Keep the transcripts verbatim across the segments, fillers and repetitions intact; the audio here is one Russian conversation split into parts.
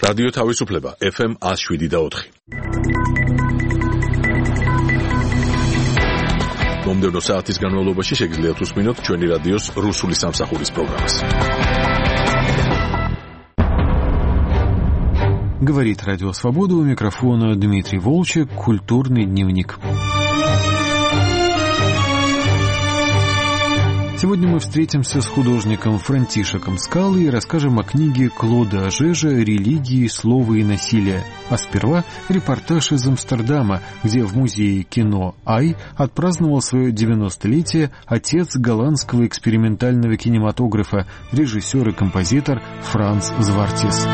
რადიო თავისუფლება ეფ ემ one oh seven და four. მომდევნო საათის განმავლობაში შეგიძლიათ უსმინოთ ჩვენი რადიოს რუსული სამსახურის პროგრამას. Говорит Радио Свобода, у микрофона Дмитрий Волчек, культурный дневник. Сегодня мы встретимся с художником Франтишеком Скалой и расскажем о книге Клода Ажежа «Религии, слова и насилие». А сперва репортаж из Амстердама, где в музее кино «Ай» отпраздновал свое девяностолетие отец голландского экспериментального кинематографа, режиссер и композитор Франц Звартис.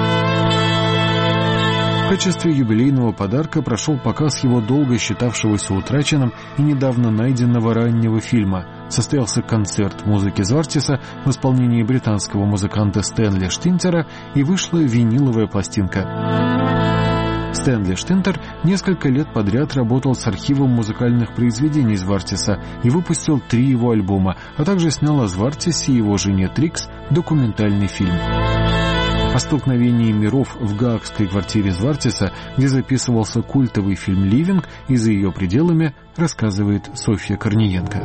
В качестве юбилейного подарка прошел показ его долго считавшегося утраченным и недавно найденного раннего фильма. Состоялся концерт музыки Звартиса в исполнении британского музыканта Стэнли Штинтера и вышла виниловая пластинка. Стэнли Штинтер несколько лет подряд работал с архивом музыкальных произведений Звартиса и выпустил три его альбома, а также снял о Звартисе и его жене Трикс документальный фильм. О столкновении миров в гаагской квартире Звартиса, где записывался культовый фильм «Ливинг», и за ее пределами рассказывает Софья Корниенко.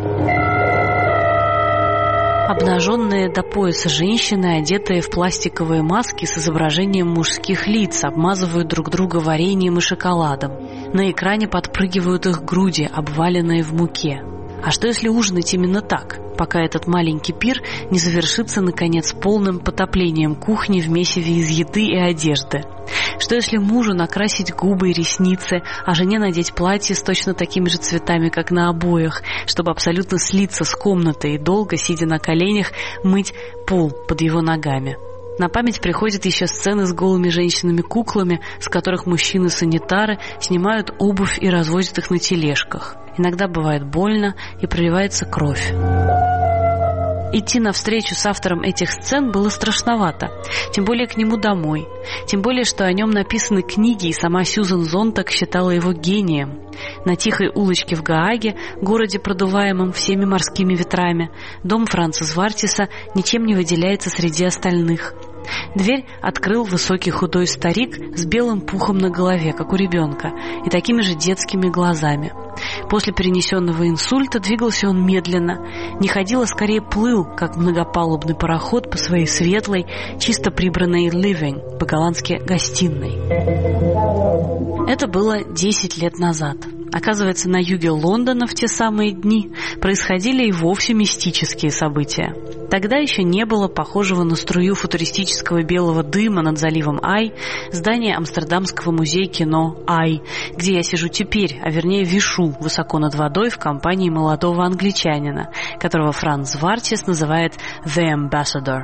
Обнаженные до пояса женщины, одетые в пластиковые маски с изображением мужских лиц, обмазывают друг друга вареньем и шоколадом. На экране подпрыгивают их груди, обваленные в муке. А что если ужинать именно так, пока этот маленький пир не завершится, наконец, полным потоплением кухни в месиве из еды и одежды? Что если мужу накрасить губы и ресницы, а жене надеть платье с точно такими же цветами, как на обоях, чтобы абсолютно слиться с комнатой и долго, сидя на коленях, мыть пол под его ногами? На память приходят еще сцены с голыми женщинами-куклами, с которых мужчины-санитары снимают обувь и развозят их на тележках. Иногда бывает больно и проливается кровь. Идти навстречу с автором этих сцен было страшновато, тем более к нему домой, тем более, что о нем написаны книги, и сама Сьюзан Зонтаг считала его гением. На тихой улочке в Гааге, городе, продуваемом всеми морскими ветрами, дом Франца Звартиса ничем не выделяется среди остальных. Дверь открыл высокий худой старик с белым пухом на голове, как у ребенка, и такими же детскими глазами. После перенесенного инсульта двигался он медленно, не ходил, а скорее плыл, как многопалубный пароход по своей светлой, чисто прибранной living, по-голландски гостиной. Это было десять лет назад. Оказывается, на юге Лондона в те самые дни происходили и вовсе мистические события. Тогда еще не было похожего на струю футуристического белого дыма над заливом Ай здания Амстердамского музея кино Ай, где я сижу теперь, а вернее вишу высоко над водой в компании молодого англичанина, которого Франц Звартис называет «The Ambassador».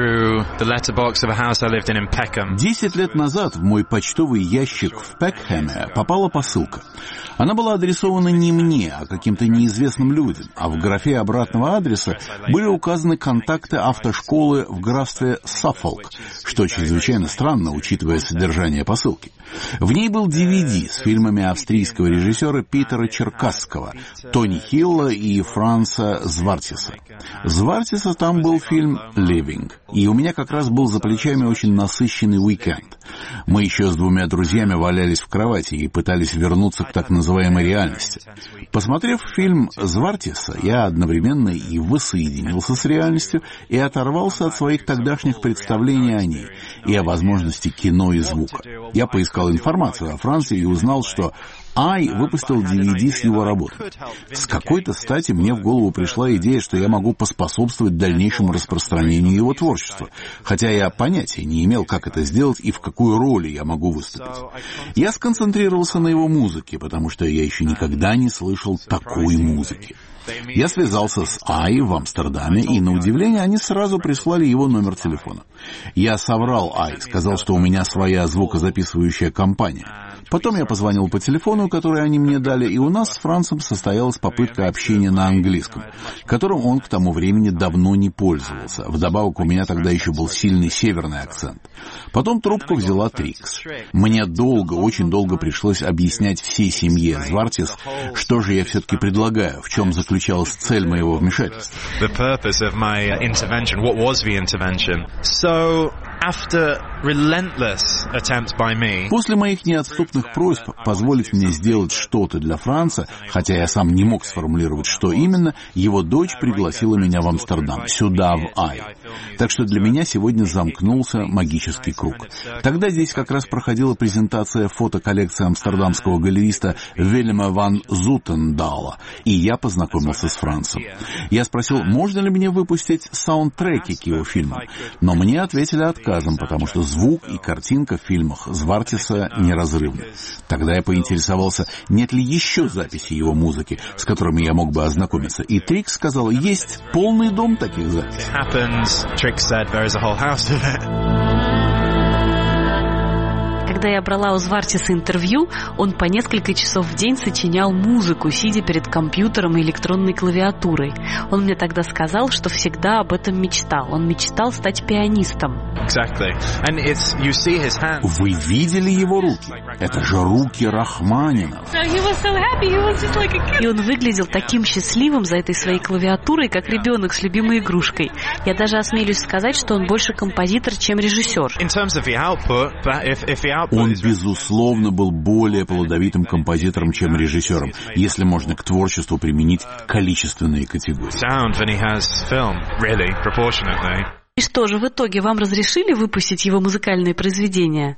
Десять лет назад в мой почтовый ящик в Пекхэме попала посылка. Она была адресована не мне, а каким-то неизвестным людям, а в графе обратного адреса были указаны контакты автошколы в графстве Саффолк, что чрезвычайно странно, учитывая содержание посылки. В ней был ди ви ди с фильмами австрийского режиссера Питера Черкасского, Тони Хилла и Франца Звартиса. Звартиса там был фильм «Ливинг», и у меня как раз был за плечами очень насыщенный уикенд. Мы еще с двумя друзьями валялись в кровати и пытались вернуться к так называемой реальности. Посмотрев фильм Звартиса, я одновременно и воссоединился с реальностью, и оторвался от своих тогдашних представлений о ней, и о возможности кино и звука. Я поискал информацию о Франции и узнал, что Ай выпустил ди ви ди с его работой. С какой-то стати мне в голову пришла идея, что я могу поспособствовать дальнейшему распространению его творчества, хотя я понятия не имел, как это сделать и в какую роль я могу выступить. Я сконцентрировался на его музыке, потому что я еще никогда не слышал такой музыки. Я связался с Ай в Амстердаме, и, на удивление, они сразу прислали его номер телефона. Я соврал Ай, сказал, что у меня своя звукозаписывающая компания. Потом я позвонил по телефону, который они мне дали, и у нас с Францем состоялась попытка общения на английском, которым он к тому времени давно не пользовался. Вдобавок, у меня тогда еще был сильный северный акцент. Потом трубку взяла Трикс. Мне долго, очень долго пришлось объяснять всей семье Звартис, что же я все-таки предлагаю, в чем заключалась цель моего вмешательства. После моих неотступных просьб позволить мне сделать что-то для Франца, хотя я сам не мог сформулировать, что именно, его дочь пригласила меня в Амстердам, сюда, в Ай. Так что для меня сегодня замкнулся магический круг. Тогда здесь как раз проходила презентация фотоколлекции амстердамского галериста Вильяма ван Зутендала, и я познакомился с Францем. Я спросил, можно ли мне выпустить саундтреки к его фильмам, но мне ответили отказом, потому что звук и картинка в фильмах Звартиса неразрывны. Тогда я поинтересовался, нет ли еще записей его музыки, с которыми я мог бы ознакомиться, и Трикс сказал, есть полный дом таких записей. Когда я брала у Звартиса интервью, он по несколько часов в день сочинял музыку, сидя перед компьютером и электронной клавиатурой. Он мне тогда сказал, что всегда об этом мечтал. Он мечтал стать пианистом. Вы видели его руки? Это же руки Рахманинова. И он выглядел таким счастливым за этой своей клавиатурой, как ребенок с любимой игрушкой. Я даже осмелюсь сказать, что он больше композитор, чем режиссер. Он, безусловно, был более плодовитым композитором, чем режиссером, если можно к творчеству применить количественные категории. И что же, в итоге вам разрешили выпустить его музыкальные произведения?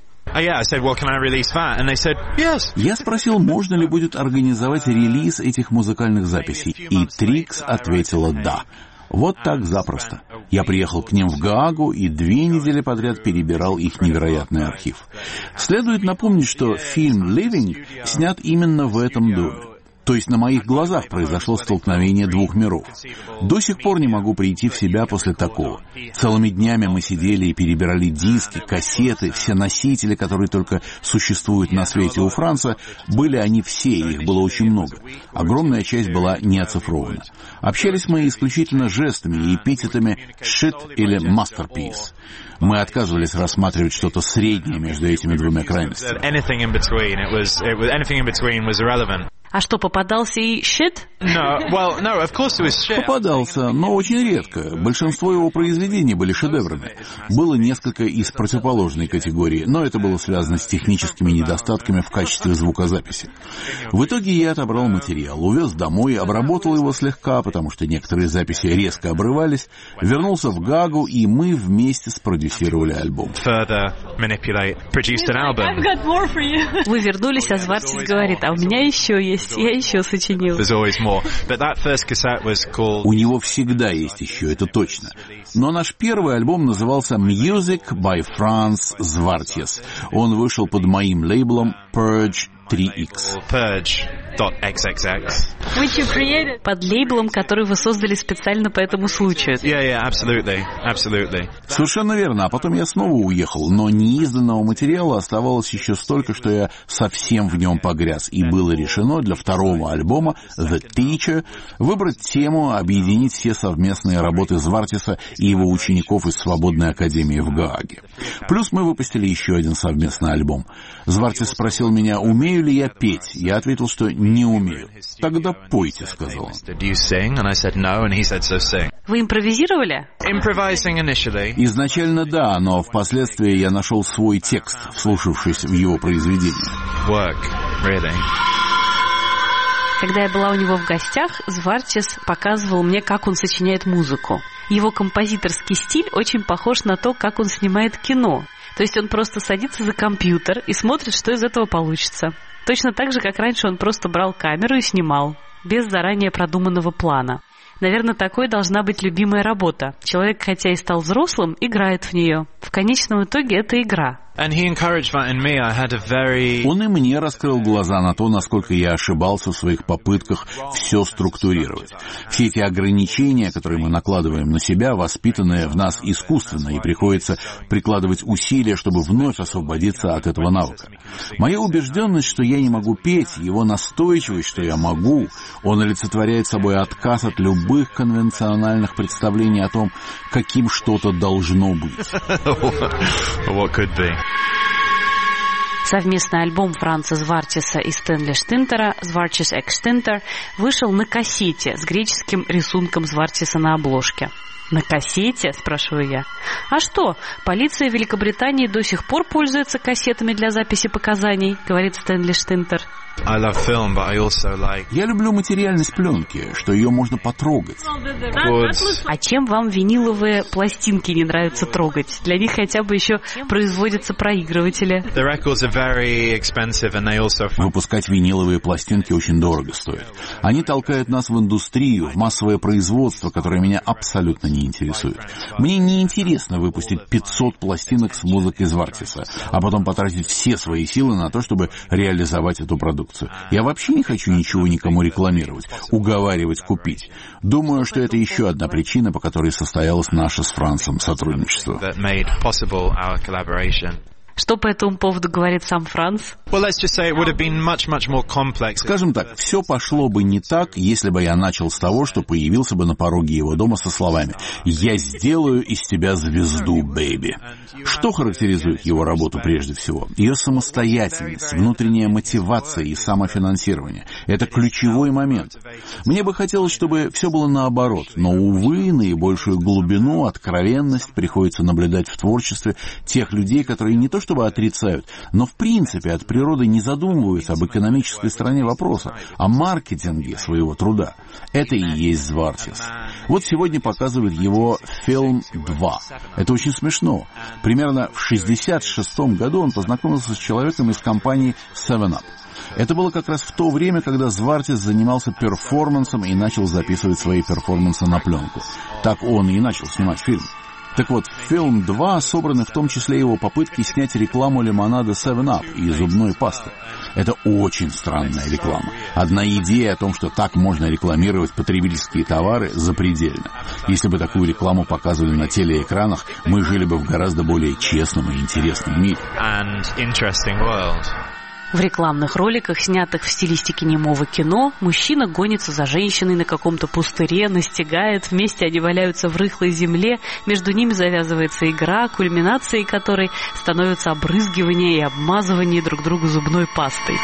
Я спросил, можно ли будет организовать релиз этих музыкальных записей, и Трикс ответила «да». Вот так запросто. Я приехал к ним в Гаагу и две недели подряд перебирал их невероятный архив. Следует напомнить, что фильм «Living» снят именно в этом доме. То есть на моих глазах произошло столкновение двух миров. До сих пор не могу прийти в себя после такого. Целыми днями мы сидели и перебирали диски, кассеты, все носители, которые только существуют на свете у Франца, были они все, их было очень много. Огромная часть была не оцифрована. Общались мы исключительно жестами и эпитетами «shit» или «masterpiece». Мы отказывались рассматривать что-то среднее между этими двумя крайностями. А что, попадался и shit? No, well, no, of course it was shit. Попадался, но очень редко. Большинство его произведений были шедеврами. Было несколько из противоположной категории, но это было связано с техническими недостатками в качестве звукозаписи. В итоге я отобрал материал, увез домой, обработал его слегка, потому что некоторые записи резко обрывались, вернулся в Гаагу, и мы вместе спродюсировали альбом. Вы вернулись, а Звартис говорит, а у меня еще есть. Я еще сочинил. У него всегда есть еще, это точно. Но наш первый альбом назывался Music by Franz Zwartjes. Он вышел под моим лейблом Purge три икс. Под лейблом, который вы создали специально по этому случаю. Yeah, yeah, absolutely, absolutely. Совершенно верно. А потом я снова уехал, но неизданного материала оставалось еще столько, что я совсем в нем погряз. И было решено для второго альбома The Teacher выбрать тему, объединить все совместные работы Звартиса и его учеников из Свободной Академии в Гааге. Плюс мы выпустили еще один совместный альбом. Звартис спросил меня, умею ли я петь. Я ответил, что не умею. Тогда пойте, сказал он. Вы импровизировали? Изначально да, но впоследствии я нашел свой текст, вслушавшись в его произведение. Когда я была у него в гостях, Звартис показывал мне, как он сочиняет музыку. Его композиторский стиль очень похож на то, как он снимает кино. То есть он просто садится за компьютер и смотрит, что из этого получится. Точно так же, как раньше он просто брал камеру и снимал, без заранее продуманного плана. Наверное, такой должна быть любимая работа. Человек, хотя и стал взрослым, играет в нее. В конечном итоге это игра. And he encouraged that in me. I had a very... Он и мне раскрыл глаза на то, насколько я ошибался в своих попытках все структурировать. Все эти ограничения, которые мы накладываем на себя, воспитанные в нас искусственно, и приходится прикладывать усилия, чтобы вновь освободиться от этого навыка. Моя убежденность, что я не могу петь, его настойчивость, что я могу, он олицетворяет собой отказ от любых конвенциональных представлений о том, каким что-то должно быть. What could be. Совместный альбом Франца Звартиса и Стэнли Штинтера «Звартис экс Штинтер» вышел на кассете с греческим рисунком Звартиса на обложке. «На кассете?» – спрашиваю я. «А что, полиция Великобритании до сих пор пользуется кассетами для записи показаний», – говорит Стэнли Штинтер. I love film, but I also like... Я люблю материальность пленки, что ее можно потрогать. Good. А чем вам виниловые пластинки не нравится трогать? Для них хотя бы еще производятся проигрыватели. The records are very expensive, and they also... Выпускать виниловые пластинки очень дорого стоит. Они толкают нас в индустрию, в массовое производство, которое меня абсолютно не интересует. Мне не интересно выпустить пятьсот пластинок с музыкой Звартиса, а потом потратить все свои силы на то, чтобы реализовать эту продукцию. Я вообще не хочу ничего никому рекламировать, уговаривать купить. Думаю, что это еще одна причина, по которой состоялось наше с Францем сотрудничество. Что по этому поводу говорит сам Франц? Скажем так, все пошло бы не так, если бы я начал с того, что появился бы на пороге его дома со словами «Я сделаю из тебя звезду, бэйби». Что характеризует его работу прежде всего? Ее самостоятельность, внутренняя мотивация и самофинансирование. Это ключевой момент. Мне бы хотелось, чтобы все было наоборот, но, увы, наибольшую глубину, откровенность приходится наблюдать в творчестве тех людей, которые не то чтобы отрицают, но в принципе от природы не задумываются об экономической стороне вопроса, о маркетинге своего труда. Это и есть Звартис. Вот сегодня показывают его фильм два. Это очень смешно. Примерно в шестьдесят шестом году он познакомился с человеком из компании севен ап. Это было как раз в то время, когда Звартис занимался перформансом и начал записывать свои перформансы на пленку. Так он и начал снимать фильм. Так вот, фильм два собраны в том числе его попытки снять рекламу лимонада севен ап и зубной пасты. Это очень странная реклама. Одна идея о том, что так можно рекламировать потребительские товары, запредельна. Если бы такую рекламу показывали на телеэкранах, мы жили бы в гораздо более честном и интересном мире. В рекламных роликах, снятых в стилистике немого кино, мужчина гонится за женщиной на каком-то пустыре, настигает, вместе они валяются в рыхлой земле, между ними завязывается игра, кульминацией которой становится обрызгивание и обмазывание друг друга зубной пастой.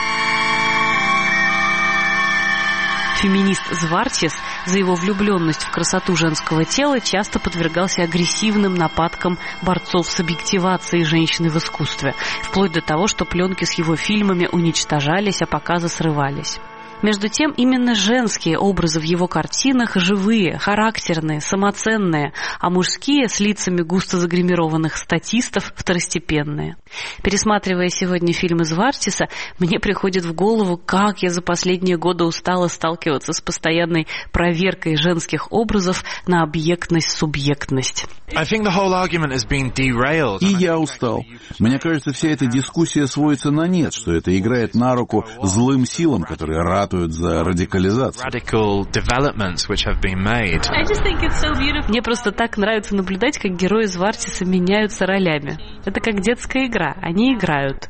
Феминист Звартис за его влюбленность в красоту женского тела часто подвергался агрессивным нападкам борцов с объективацией женщины в искусстве, вплоть до того, что пленки с его фильмами уничтожались, а показы срывались. Между тем, именно женские образы в его картинах живые, характерные, самоценные, а мужские с лицами густо загримированных статистов второстепенные. Пересматривая сегодня фильмы Звартиса, мне приходит в голову, как я за последние годы устала сталкиваться с постоянной проверкой женских образов на объектность-субъектность. И я устал. Мне кажется, вся эта дискуссия сводится на нет, что это играет на руку злым силам, которые ратуют за радикализацию. Мне просто так нравится наблюдать, как герои Звартиса меняются ролями. Это как детская игра. Они играют.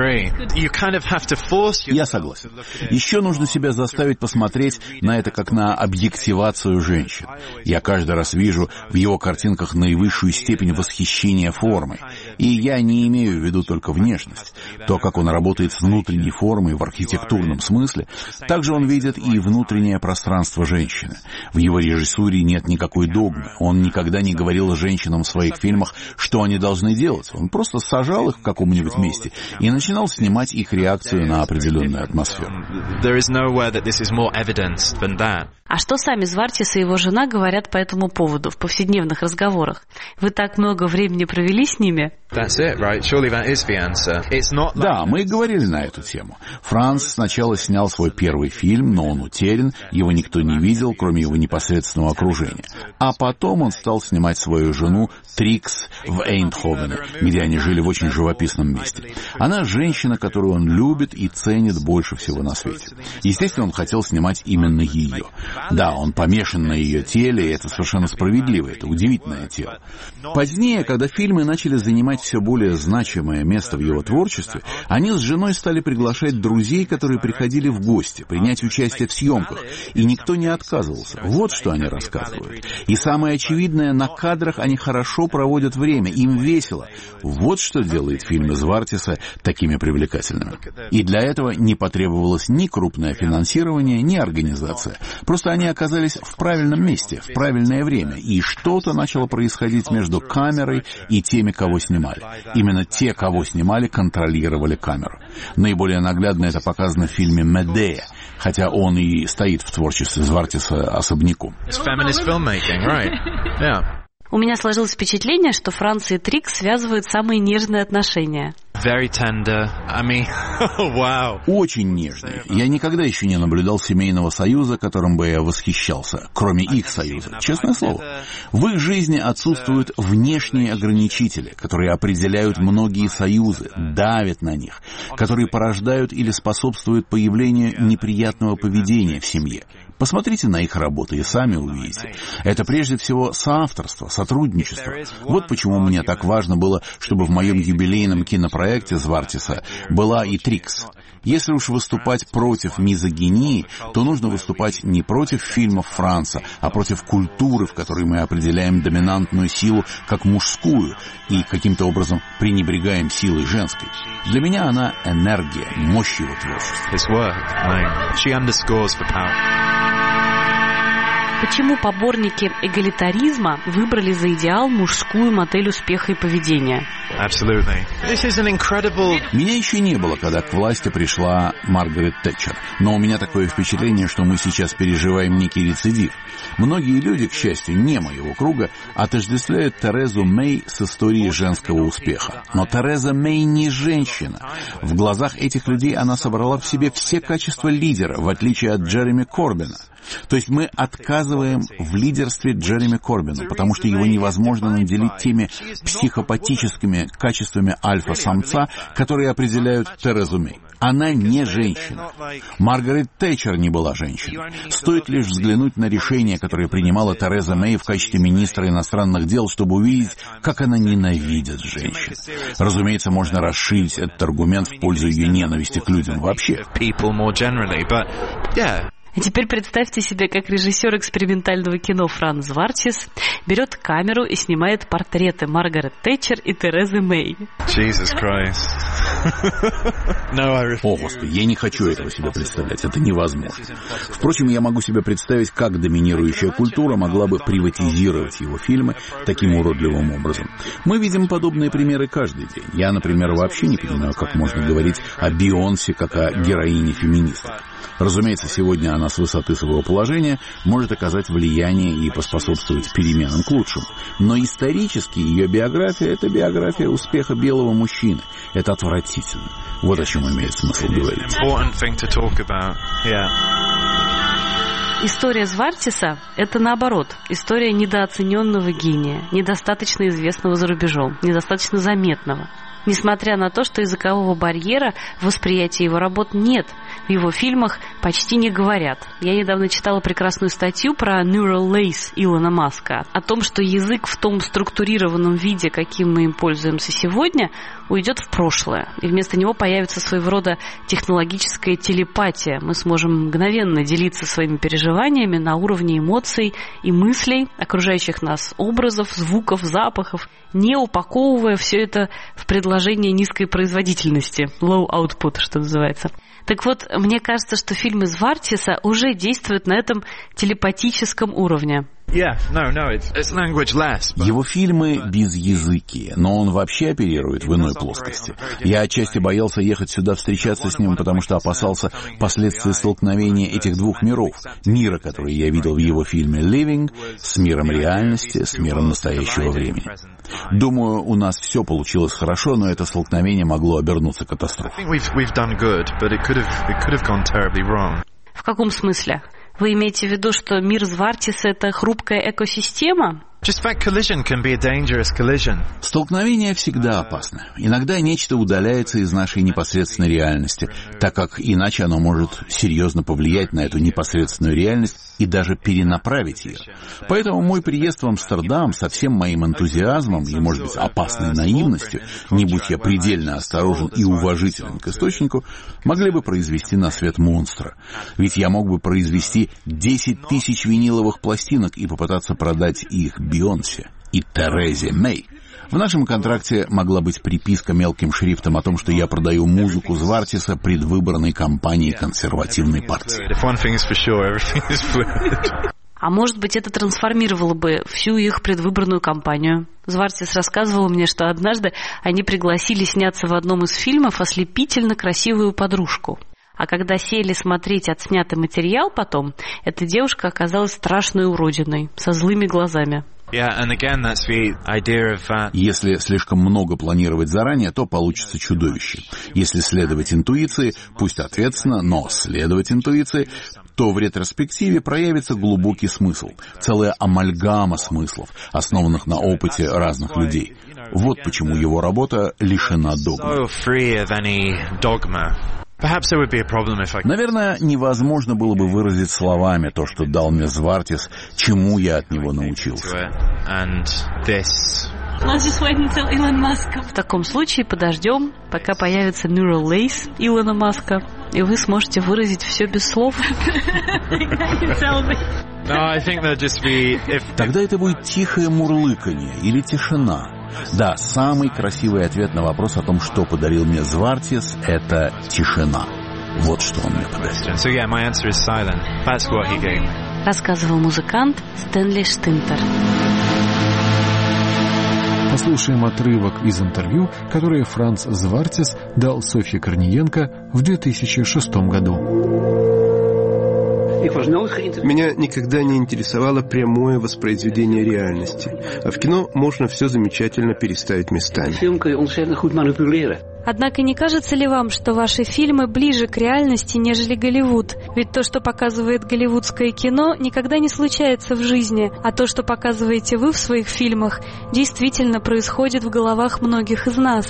Я согласен. Еще нужно себя заставить посмотреть на это как на объективацию женщин. Я каждый раз вижу в его картинках наивысшую степень восхищения формой. И я не имею в виду только внешность. То, как он работает с внутренней формой в архитектурном смысле, также он видит и внутреннее пространство женщины. В его режиссуре нет никакой догмы. Он никогда не говорил женщинам в своих фильмах, что они должны делать. Он просто сажал их в каком-нибудь месте и начинал снимать их реакцию на определенную атмосферу. А что сами Звартис и его жена говорят по этому поводу в повседневных разговорах? Вы так много времени провели с ними? Да, мы говорили на эту тему. Франц сначала снял свой первый фильм, но он утерян, его никто не видел, кроме его непосредственного окружения. А потом он стал снимать свою жену Трикс в Эйндховене, где они жили в очень живописном месте. Она женщина, которую он любит и ценит больше всего на свете. Естественно, он хотел снимать именно ее. Да, он помешан на ее теле, и это совершенно справедливо, это удивительное тело. Позднее, когда фильмы начали занимать занимать все более значимое место в его творчестве, они с женой стали приглашать друзей, которые приходили в гости, принять участие в съемках, и никто не отказывался. Вот что они рассказывают. И самое очевидное, на кадрах они хорошо проводят время, им весело. Вот что делает фильмы Звартиса такими привлекательными. И для этого не потребовалось ни крупное финансирование, ни организация. Просто они оказались в правильном месте, в правильное время, и что-то начало происходить между камерой и теми, кого снимали. Именно те, кого снимали, контролировали камеру. Наиболее наглядно это показано в фильме «Медея», хотя он и стоит в творчестве Звартиса особняком. У меня сложилось впечатление, что Франция и Трикс связывают самые нежные отношения. Very tender. I mean, wow. Очень нежные. Я никогда еще не наблюдал семейного союза, которым бы я восхищался, кроме их союза. Честное слово. В их жизни отсутствуют внешние ограничители, которые определяют многие союзы, давят на них, которые порождают или способствуют появлению неприятного поведения в семье. Посмотрите на их работы и сами увидите. Это прежде всего соавторство, сотрудничество. Вот почему мне так важно было, чтобы в моем юбилейном кинопроекте Звартиса была и Трикс. Если уж выступать против мизогинии, то нужно выступать не против фильмов Франца, а против культуры, в которой мы определяем доминантную силу как мужскую и каким-то образом пренебрегаем силой женской. Для меня она энергия, мощь его творчества. Почему поборники эгалитаризма выбрали за идеал мужскую модель успеха и поведения? Incredible... Меня еще не было, когда к власти пришла Маргарет Тэтчер. Но у меня такое впечатление, что мы сейчас переживаем некий рецидив. Многие люди, к счастью, не моего круга, отождествляют Терезу Мэй с историей женского успеха. Но Тереза Мэй не женщина. В глазах этих людей она собрала в себе все качества лидера, в отличие от Джереми Корбина. То есть мы отказываем в лидерстве Джереми Корбину, потому что его невозможно наделить теми психопатическими качествами альфа-самца, которые определяют Терезу Мэй. Она не женщина. Маргарет Тэтчер не была женщиной. Стоит лишь взглянуть на решение, которое принимала Тереза Мэй в качестве министра иностранных дел, чтобы увидеть, как она ненавидит женщин. Разумеется, можно расширить этот аргумент в пользу ее ненависти к людям вообще. И теперь представьте себе, как режиссер экспериментального кино Франц Звартис берет камеру и снимает портреты Маргарет Тэтчер и Терезы Мэй. Jesus Christ. No, I... О, Господи, я не хочу этого себе представлять, это невозможно. Впрочем, я могу себе представить, как доминирующая культура могла бы приватизировать его фильмы таким уродливым образом. Мы видим подобные примеры каждый день. Я, например, вообще не понимаю, как можно говорить о Бейонсе как о героине феминисток. Разумеется, сегодня она с высоты своего положения может оказать влияние и поспособствовать переменам к лучшему. Но исторически ее биография — это биография успеха белого мужчины. Это отвратительно. Вот о чем имеет смысл говорить. История Звартиса — это наоборот, история недооцененного гения, недостаточно известного за рубежом, недостаточно заметного. Несмотря на то, что языкового барьера в восприятии его работ нет, в его фильмах почти не говорят. Я недавно читала прекрасную статью про Neural Lace Илона Маска, о том, что язык в том структурированном виде, каким мы им пользуемся сегодня, уйдет в прошлое, и вместо него появится своего рода технологическая телепатия. Мы сможем мгновенно делиться своими переживаниями на уровне эмоций и мыслей, окружающих нас образов, звуков, запахов, не упаковывая все это в предложение низкой производительности, low output, что называется. Так вот, мне кажется, что фильмы Звартиса уже действуют на этом телепатическом уровне. Yeah, no, no, it's, it's language less. But... Его фильмы безязыкие, но он вообще оперирует в иной плоскости. Я отчасти боялся ехать сюда встречаться с ним, потому что опасался последствий столкновения этих двух миров. Мира, который я видел в его фильме «Living», с миром реальности, с миром настоящего времени. Думаю, у нас все получилось хорошо, но это столкновение могло обернуться катастрофой. В каком смысле? Вы имеете в виду, что мир Звартиса — это хрупкая экосистема? Just fact collision can be a dangerous collision. Столкновение всегда опасно. Иногда нечто удаляется из нашей непосредственной реальности, так как иначе оно может серьезно повлиять на эту непосредственную реальность и даже перенаправить ее. Поэтому мой приезд в Амстердам со всем моим энтузиазмом и, может быть, опасной наивностью, не будь я предельно осторожен и уважителен к источнику, могли бы произвести на свет монстра. Ведь я мог бы произвести десять тысяч виниловых пластинок и попытаться продать их Бейонсе и Терезе Мэй. В нашем контракте могла быть приписка мелким шрифтом о том, что я продаю музыку Звартиса предвыборной кампании консервативной партии. А может быть, это трансформировало бы всю их предвыборную кампанию. Звартис рассказывал мне, что однажды они пригласили сняться в одном из фильмов ослепительно красивую подружку. А когда сели смотреть отснятый материал потом, эта девушка оказалась страшной уродиной, со злыми глазами. Если слишком много планировать заранее, то получится чудовище. Если следовать интуиции, пусть ответственно, но следовать интуиции, то в ретроспективе проявится глубокий смысл, целая амальгама смыслов, основанных на опыте разных людей. Вот почему его работа лишена догмы. Наверное, невозможно было бы выразить словами то, что дал мне Звартис, чему я от него научился. В таком случае подождем, пока появится Neural Lace Илона Маска, и вы сможете выразить все без слов. Тогда это будет тихое мурлыканье или тишина. Да, самый красивый ответ на вопрос о том, что подарил мне Звартис, это тишина. Вот что он мне подарил. Рассказывал музыкант Стэнли Штинтер. Послушаем отрывок из интервью, которое Франц Звартис дал Софье Корниенко в две тысячи шестом году. Меня никогда не интересовало прямое воспроизведение реальности. А в кино можно все замечательно переставить местами. Однако не кажется ли вам, что ваши фильмы ближе к реальности, нежели Голливуд? Ведь то, что показывает голливудское кино, никогда не случается в жизни, а то, что показываете вы в своих фильмах, действительно происходит в головах многих из нас.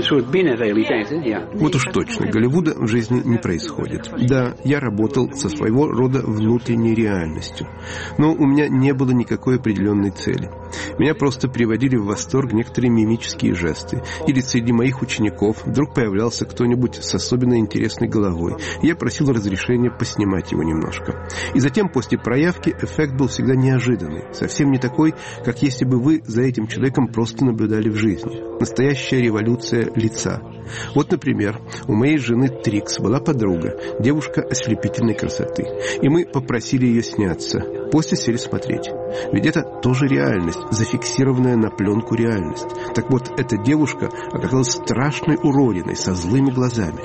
Вот уж точно, Голливуда в жизни не происходит. Да, я работал со своего рода внутренней реальностью, но у меня не было никакой определенной цели. Меня просто приводили в восторг некоторые мимические жесты. Или среди моих учеников вдруг появлялся кто-нибудь с особенно интересной головой. Я просил разрешения поснимать его немножко. И затем, после проявки, эффект был всегда неожиданный. Совсем не такой, как если бы вы за этим человеком просто наблюдали в жизни. Настоящая революция лица. Вот, например, у моей жены Трикс была подруга, девушка ослепительной красоты. И мы попросили ее сняться. После сели смотреть. Ведь это тоже реальность, зафиксированная на пленку реальность. Так вот, эта девушка оказалась страшной уродиной, со злыми глазами.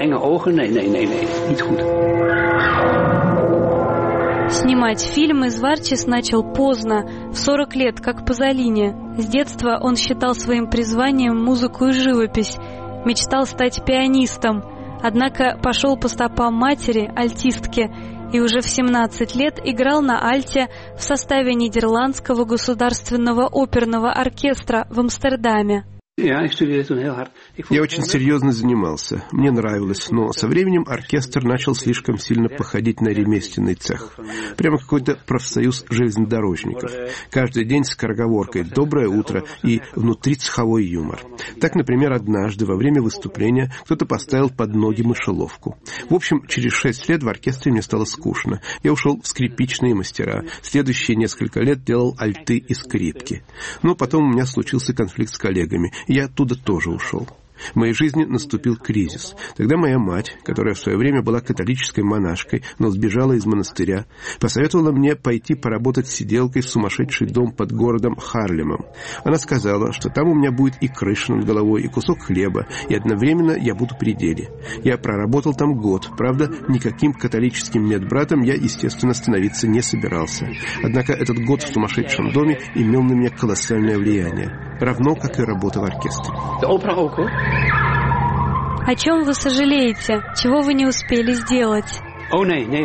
Снимать фильмы Звартис начал поздно, в сорок лет, как Пазолини. С детства он считал своим призванием музыку и живопись. Мечтал стать пианистом. Однако пошел по стопам матери, альтистки, и уже в семнадцать лет играл на альте в составе Нидерландского государственного оперного оркестра в Амстердаме. Я очень серьезно занимался. Мне нравилось, но со временем оркестр начал слишком сильно походить на ремесленный цех. Прямо какой-то профсоюз железнодорожников. Каждый день с скороговоркой «Доброе утро» и внутрицеховой юмор. Так, например, однажды во время выступления кто-то поставил под ноги мышеловку. В общем, через шесть лет в оркестре мне стало скучно. Я ушел в скрипичные мастера. Следующие несколько лет делал альты и скрипки. Но потом у меня случился конфликт с коллегами. Я оттуда тоже ушел. В моей жизни наступил кризис. Тогда моя мать, которая в свое время была католической монашкой, но сбежала из монастыря, посоветовала мне пойти поработать сиделкой в сумасшедший дом под городом Харлемом. Она сказала, что там у меня будет и крыша над головой, и кусок хлеба, и одновременно я буду при деле. Я проработал там год. Правда, никаким католическим медбратом я, естественно, становиться не собирался. Однако этот год в сумасшедшем доме имел на меня колоссальное влияние. Равно, как и работа в оркестре. О чем вы сожалеете? Чего вы не успели сделать? О,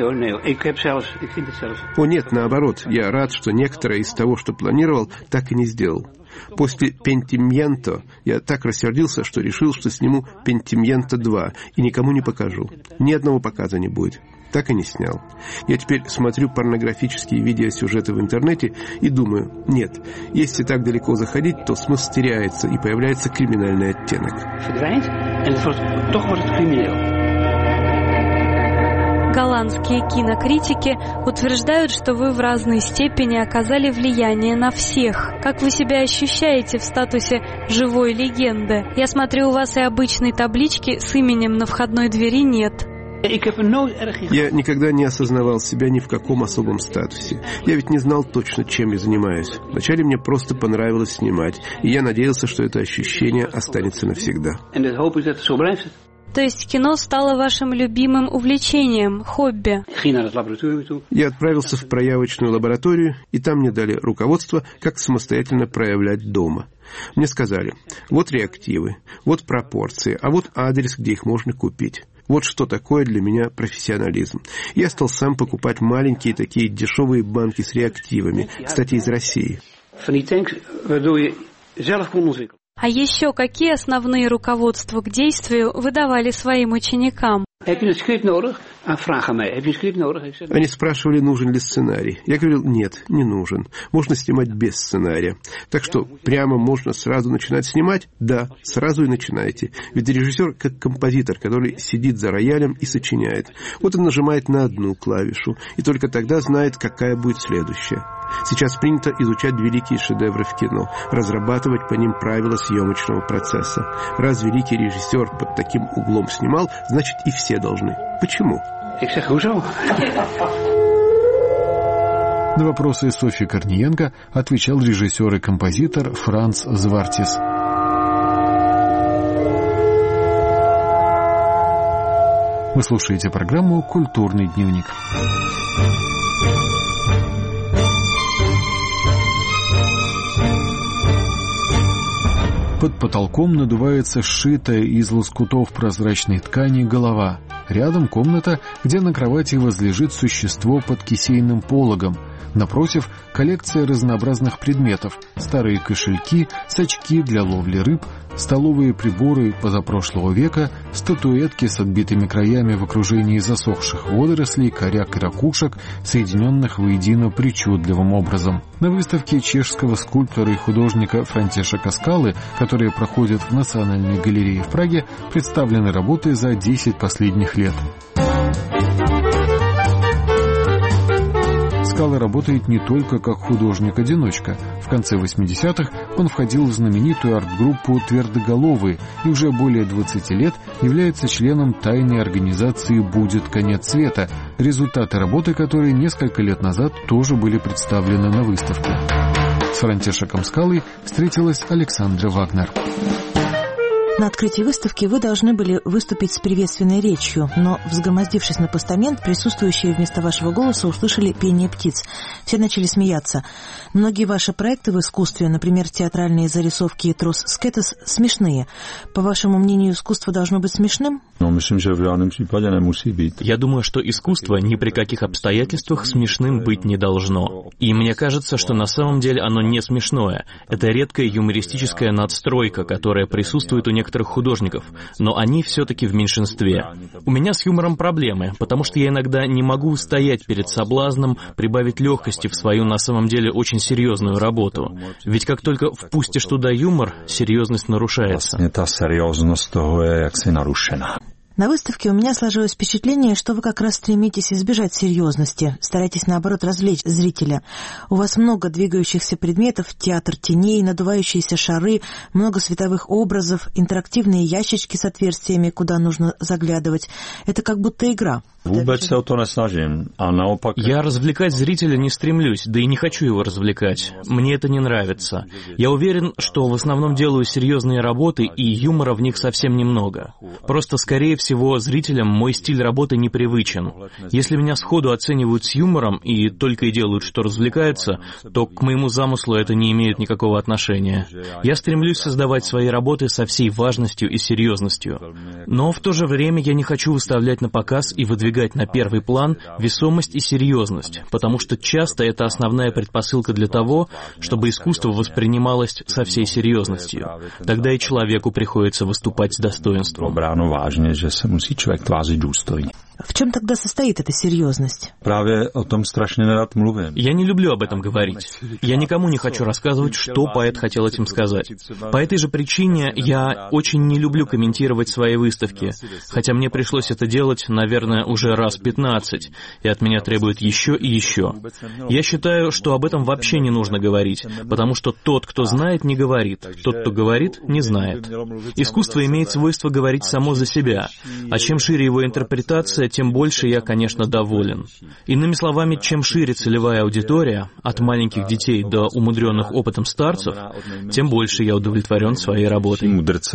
нет, наоборот, я рад, что некоторое из того, что планировал, так и не сделал. После «Пентимьенто» я так рассердился, что решил, что сниму «Пентимьенто два» и никому не покажу. Ни одного показа не будет. Так и не снял. Я теперь смотрю порнографические видеосюжеты в интернете и думаю, нет, если так далеко заходить, то смысл теряется и появляется криминальный оттенок. Голландские кинокритики утверждают, что вы в разной степени оказали влияние на всех. Как вы себя ощущаете в статусе живой легенды? Я смотрю, у вас и обычной таблички с именем на входной двери нет. Я никогда не осознавал себя ни в каком особом статусе. Я ведь не знал точно, чем я занимаюсь. Вначале мне просто понравилось снимать, и я надеялся, что это ощущение останется навсегда. То есть кино стало вашим любимым увлечением, хобби? Я отправился в проявочную лабораторию, и там мне дали руководство, как самостоятельно проявлять дома. Мне сказали, вот реактивы, вот пропорции, а вот адрес, где их можно купить. Вот что такое для меня профессионализм. Я стал сам покупать маленькие такие дешевые банки с реактивами, кстати, из России. А еще какие основные руководства к действию вы давали своим ученикам? Они спрашивали, нужен ли сценарий. Я говорил, нет, не нужен. Можно снимать без сценария. Так что прямо можно сразу начинать снимать? Да, сразу и начинайте. Ведь режиссер как композитор, который сидит за роялем и сочиняет. Вот он нажимает на одну клавишу, и только тогда знает, какая будет следующая. Сейчас принято изучать великие шедевры в кино, разрабатывать по ним правила съемочного процесса. Раз великий режиссер под таким углом снимал, значит и все должны. Почему? На вопросы Софьи Корниенко отвечал режиссер и композитор Франц Звартис. Вы слушаете программу «Культурный дневник». Под потолком надувается сшитая из лоскутов прозрачной ткани голова. Рядом комната, где на кровати возлежит существо под кисейным пологом. Напротив — коллекция разнообразных предметов. Старые кошельки, сачки для ловли рыб, столовые приборы позапрошлого века, статуэтки с отбитыми краями в окружении засохших водорослей, коряк и ракушек, соединенных воедино причудливым образом. На выставке чешского скульптора и художника Франтишека Скалы, которая проходит в Национальной галерее в Праге, представлены работы за десять последних лет. Скала работает не только как художник-одиночка. В конце восьмидесятых он входил в знаменитую арт-группу «Твердоголовые» и уже более двадцати лет является членом тайной организации «Будет конец света», результаты работы которой несколько лет назад тоже были представлены на выставке. С Франтишеком Скалой встретилась Александра Вагнер. На открытии выставки вы должны были выступить с приветственной речью, но, взгромоздившись на постамент, присутствующие вместо вашего голоса услышали пение птиц. Все начали смеяться. Многие ваши проекты в искусстве, например, театральные зарисовки и трос скетес, смешные. По вашему мнению, искусство должно быть смешным? Я думаю, что искусство ни при каких обстоятельствах смешным быть не должно. И мне кажется, что на самом деле оно не смешное. Это редкая юмористическая надстройка, которая присутствует у некоторых художников, но они все-таки в меньшинстве. У меня с юмором проблемы, потому что я иногда не могу устоять перед соблазном прибавить легкости в свою на самом деле очень серьезную работу. Ведь как только впустишь туда юмор, серьезность нарушается. На выставке у меня сложилось впечатление, что вы как раз стремитесь избежать серьезности, стараетесь, наоборот, развлечь зрителя. У вас много двигающихся предметов, театр теней, надувающиеся шары, много световых образов, интерактивные ящички с отверстиями, куда нужно заглядывать. Это как будто игра. Я развлекать зрителя не стремлюсь, да и не хочу его развлекать. Мне это не нравится. Я уверен, что в основном делаю серьезные работы, и юмора в них совсем немного. Просто, скорее всего, всего, зрителям мой стиль работы непривычен. Если меня сходу оценивают с юмором и только и делают, что развлекаются, то к моему замыслу это не имеет никакого отношения. Я стремлюсь создавать свои работы со всей важностью и серьезностью. Но в то же время я не хочу выставлять на показ и выдвигать на первый план весомость и серьезность, потому что часто это основная предпосылка для того, чтобы искусство воспринималось со всей серьезностью. Тогда и человеку приходится выступать с достоинством. В чем тогда состоит эта серьезность? Я не люблю об этом говорить. Я никому не хочу рассказывать, что поэт хотел этим сказать. По этой же причине я очень не люблю комментировать свои выставки, хотя мне пришлось это делать, наверное, уже раз пятнадцать, и от меня требуют еще и еще. Я считаю, что об этом вообще не нужно говорить, потому что тот, кто знает, не говорит, тот, кто говорит, не знает. Искусство имеет свойство говорить само за себя, а чем шире его интерпретация, тем больше я, конечно, доволен. Иными словами, чем шире целевая аудитория, от маленьких детей до умудренных опытом старцев, тем больше я удовлетворен своей работой.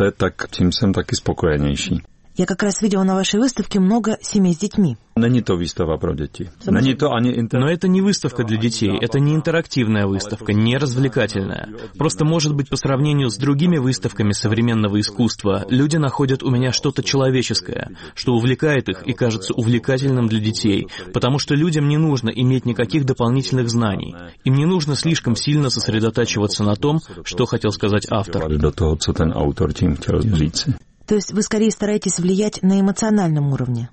Я как раз видела на вашей выставке много семей с детьми. Но это не выставка для детей, это не интерактивная выставка, не развлекательная. Просто, может быть, по сравнению с другими выставками современного искусства, люди находят у меня что-то человеческое, что увлекает их и кажется увлекательным для детей, потому что людям не нужно иметь никаких дополнительных знаний. Им не нужно слишком сильно сосредотачиваться на том, что хотел сказать автор. То есть вы скорее стараетесь влиять на эмоциональном уровне?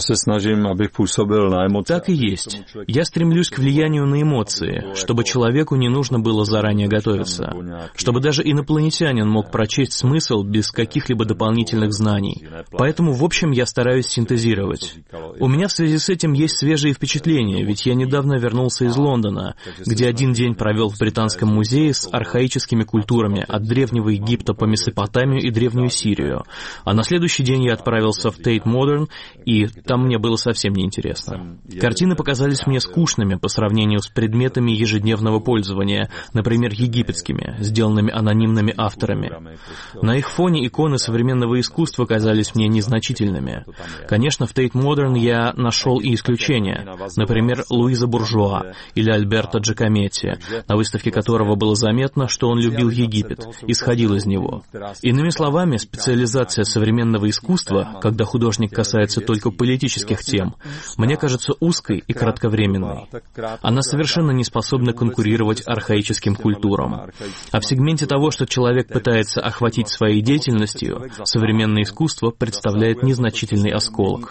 Так и есть. Я стремлюсь к влиянию на эмоции, чтобы человеку не нужно было заранее готовиться, чтобы даже инопланетянин мог прочесть смысл без каких-либо дополнительных знаний. Поэтому, в общем, я стараюсь синтезировать. У меня в связи с этим есть свежие впечатления, ведь я недавно вернулся из Лондона, где один день провел в Британском музее с архаическими культурами от Древнего Египта по Месопотамию и Древнюю Сирию, а на следующий день я отправился в Tate Modern, и там мне было совсем неинтересно. Картины показались мне скучными по сравнению с предметами ежедневного пользования, например, египетскими, сделанными анонимными авторами. На их фоне иконы современного искусства казались мне незначительными. Конечно, в Tate Modern я нашел и исключения, например, Луиза Буржуа или Альберто Джакометти, на выставке которого было заметно, что он любил Египет, исходил из него. Иными словами, специализация современного искусства, когда художник касается только политических тем, мне кажется узкой и кратковременной. Она совершенно не способна конкурировать архаическим культурам. А в сегменте того, что человек пытается охватить своей деятельностью, современное искусство представляет незначительный осколок.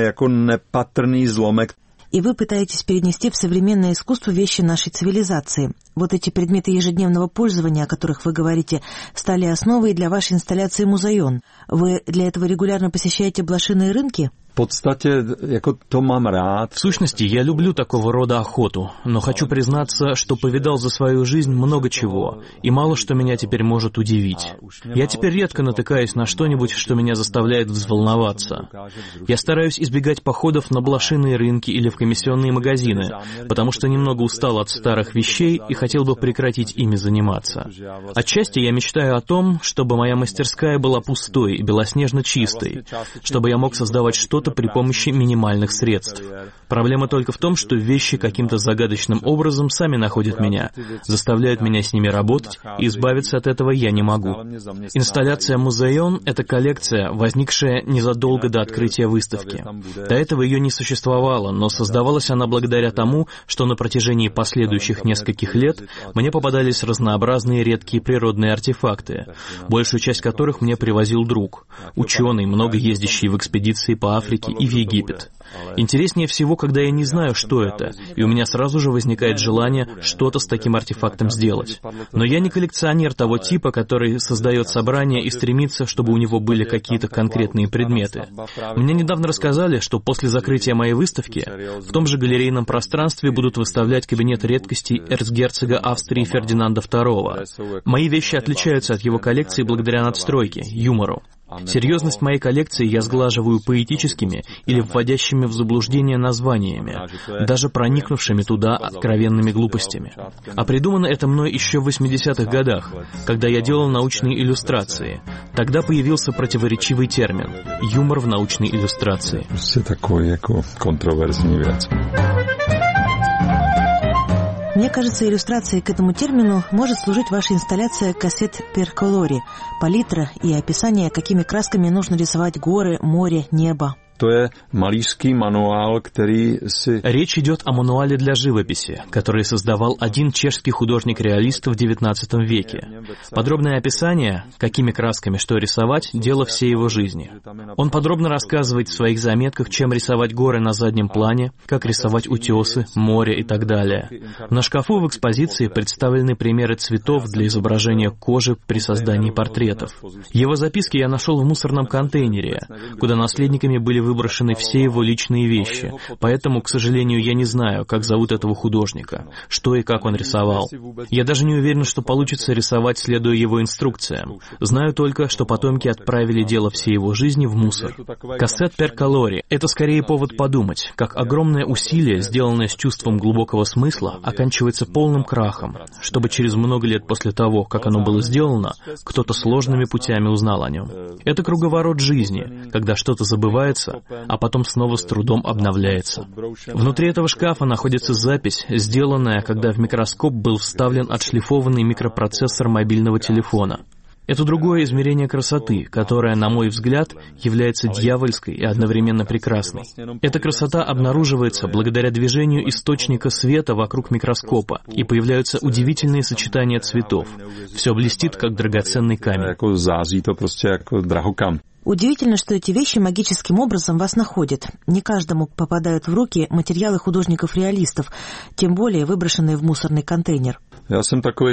И вы пытаетесь перенести в современное искусство вещи нашей цивилизации. Вот эти предметы ежедневного пользования, о которых вы говорите, стали основой для вашей инсталляции «Музайон». Вы для этого регулярно посещаете блошиные рынки? В сущности, я люблю такого рода охоту, но хочу признаться, что повидал за свою жизнь много чего, и мало что меня теперь может удивить. Я теперь редко натыкаюсь на что-нибудь, что меня заставляет взволноваться. Я стараюсь избегать походов на блошиные рынки или в комиссионные магазины, потому что немного устал от старых вещей и хотел бы прекратить ими заниматься. Отчасти я мечтаю о том, чтобы моя мастерская была пустой и белоснежно чистой, чтобы я мог создавать что-то при помощи минимальных средств. Проблема только в том, что вещи каким-то загадочным образом сами находят меня, заставляют меня с ними работать, и избавиться от этого я не могу. Инсталляция «Музайон» — это коллекция, возникшая незадолго до открытия выставки. До этого ее не существовало, но создавалась она благодаря тому, что на протяжении последующих нескольких лет мне попадались разнообразные редкие природные артефакты, большую часть которых мне привозил друг, ученый, много ездящий в экспедиции по Африке и в Египет. Интереснее всего, когда я не знаю, что это, и у меня сразу же возникает желание что-то с таким артефактом сделать. Но я не коллекционер того типа, который создает собрание и стремится, чтобы у него были какие-то конкретные предметы. Мне недавно рассказали, что после закрытия моей выставки в том же галерейном пространстве будут выставлять кабинет редкостей эрцгерцога Австрии Фердинанда второго. Мои вещи отличаются от его коллекции благодаря надстройке, юмору. Серьезность моей коллекции я сглаживаю поэтическими или вводящими в заблуждение названиями, даже проникнувшими туда откровенными глупостями. А придумано это мной еще в восьмидесятых годах, когда я делал научные иллюстрации. Тогда появился противоречивый термин — юмор в научной иллюстрации. Все такое, как контроверсный вид. Мне кажется, иллюстрацией к этому термину может служить ваша инсталляция «Кассет per colori», палитра и описание, какими красками нужно рисовать горы, море, небо. To je malířský manuál, který si... Речь идет о мануале для живописи, который создавал один чешский художник-реалист в девятнадцатом веке. Подробное описание, какими красками что рисовать, дело всей его жизни. Он подробно рассказывает в своих заметках, чем рисовать горы на заднем плане, как рисовать утесы, море и так далее. На шкафу в экспозиции представлены примеры цветов для изображения кожи при создании портретов. Его записки я нашел в мусорном контейнере, куда наследниками были выброшены все его личные вещи, поэтому, к сожалению, я не знаю, как зовут этого художника, что и как он рисовал. Я даже не уверен, что получится рисовать, следуя его инструкциям. Знаю только, что потомки отправили дело всей его жизни в мусор. Кассет per colori — это скорее повод подумать, как огромное усилие, сделанное с чувством глубокого смысла, оканчивается полным крахом, чтобы через много лет после того, как оно было сделано, кто-то сложными путями узнал о нем. Это круговорот жизни, когда что-то забывается, а потом снова с трудом обновляется. Внутри этого шкафа находится запись, сделанная, когда в микроскоп был вставлен отшлифованный микропроцессор мобильного телефона. Это другое измерение красоты, которое, на мой взгляд, является дьявольской и одновременно прекрасной. Эта красота обнаруживается благодаря движению источника света вокруг микроскопа, и появляются удивительные сочетания цветов. Все блестит, как драгоценный камень. Удивительно, что эти вещи магическим образом вас находят. Не каждому попадают в руки материалы художников-реалистов, тем более выброшенные в мусорный контейнер. Я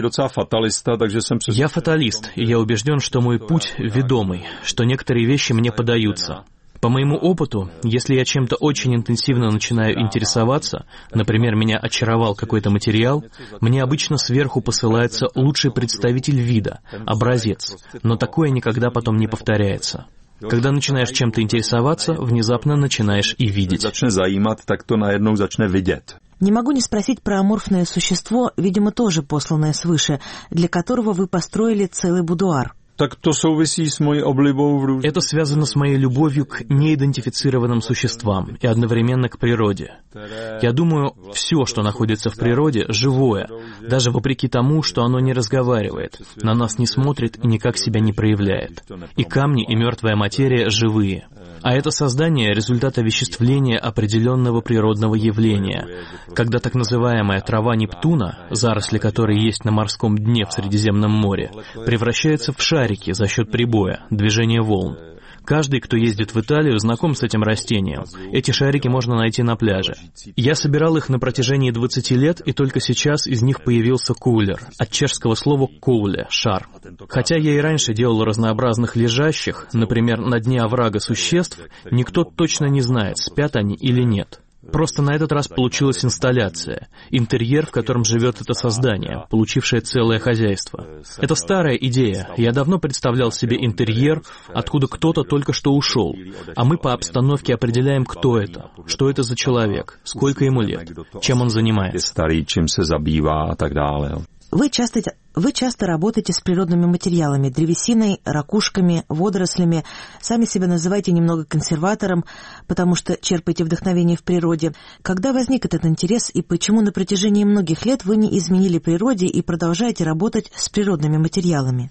фаталист, и я убежден, что мой путь ведомый, что некоторые вещи мне подаются. По моему опыту, если я чем-то очень интенсивно начинаю интересоваться, например, меня очаровал какой-то материал, мне обычно сверху посылается лучший представитель вида, образец, но такое никогда потом не повторяется. Когда начинаешь чем-то интересоваться, внезапно начинаешь и видеть. Не могу не спросить про аморфное существо, видимо, тоже посланное свыше, для которого вы построили целый будуар. Так то souvisí с моей облюбой в русском. Это связано с моей любовью к неидентифицированным существам и одновременно к природе. Я думаю, все, что находится в природе, живое, даже вопреки тому, что оно не разговаривает, на нас не смотрит и никак себя не проявляет. И камни, и мертвая материя живые. А это создание — результат овеществления определенного природного явления, когда так называемая трава Нептуна, заросли которой есть на морском дне в Средиземном море, превращается в шарики за счет прибоя, движения волн. Каждый, кто ездит в Италию, знаком с этим растением. Эти шарики можно найти на пляже. Я собирал их на протяжении двадцати лет, и только сейчас из них появился кулер, от чешского слова «куле» — шар. Хотя я и раньше делал разнообразных лежащих, например, на дне оврага существ, никто точно не знает, спят они или нет. Просто на этот раз получилась инсталляция, интерьер, в котором живет это создание, получившее целое хозяйство. Это старая идея. Я давно представлял себе интерьер, откуда кто-то только что ушел, а мы по обстановке определяем, кто это, что это за человек, сколько ему лет, чем он занимается. Вы часто, вы часто работаете с природными материалами, древесиной, ракушками, водорослями. Сами себя называете немного консерватором, потому что черпаете вдохновение в природе. Когда возник этот интерес и почему на протяжении многих лет вы не изменили природе и продолжаете работать с природными материалами?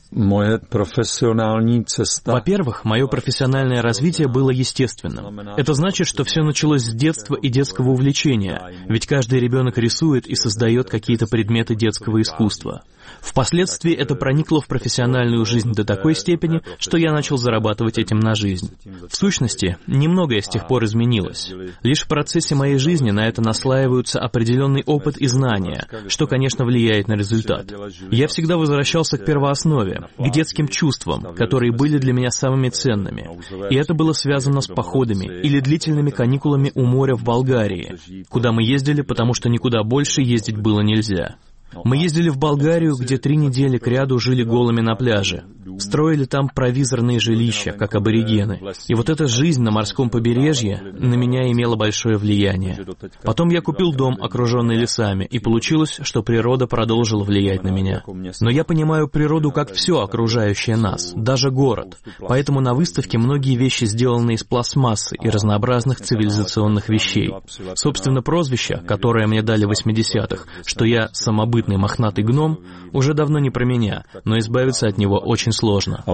Во-первых, мое профессиональное развитие было естественным. Это значит, что все началось с детства и детского увлечения, ведь каждый ребенок рисует и создает какие-то предметы детского искусства. Впоследствии это проникло в профессиональную жизнь до такой степени, что я начал зарабатывать этим на жизнь. В сущности, немногое с тех пор изменилось. Лишь в процессе моей жизни на это наслаиваются определенный опыт и знания, что, конечно, влияет на результат. Я всегда возвращался к первооснове, к детским чувствам, которые были для меня самыми ценными. И это было связано с походами или длительными каникулами у моря в Болгарии, куда мы ездили, потому что никуда больше ездить было нельзя. Мы ездили в Болгарию, где три недели кряду жили голыми на пляже. Строили там провизорные жилища, как аборигены. И вот эта жизнь на морском побережье на меня имела большое влияние. Потом я купил дом, окруженный лесами, и получилось, что природа продолжила влиять на меня. Но я понимаю природу как все окружающее нас, даже город. Поэтому на выставке многие вещи сделаны из пластмассы и разнообразных цивилизационных вещей. Собственно, прозвище, которое мне дали в восьмидесятых, что я самобытный мохнатый гном, уже давно не про меня, но избавиться от него очень сложно.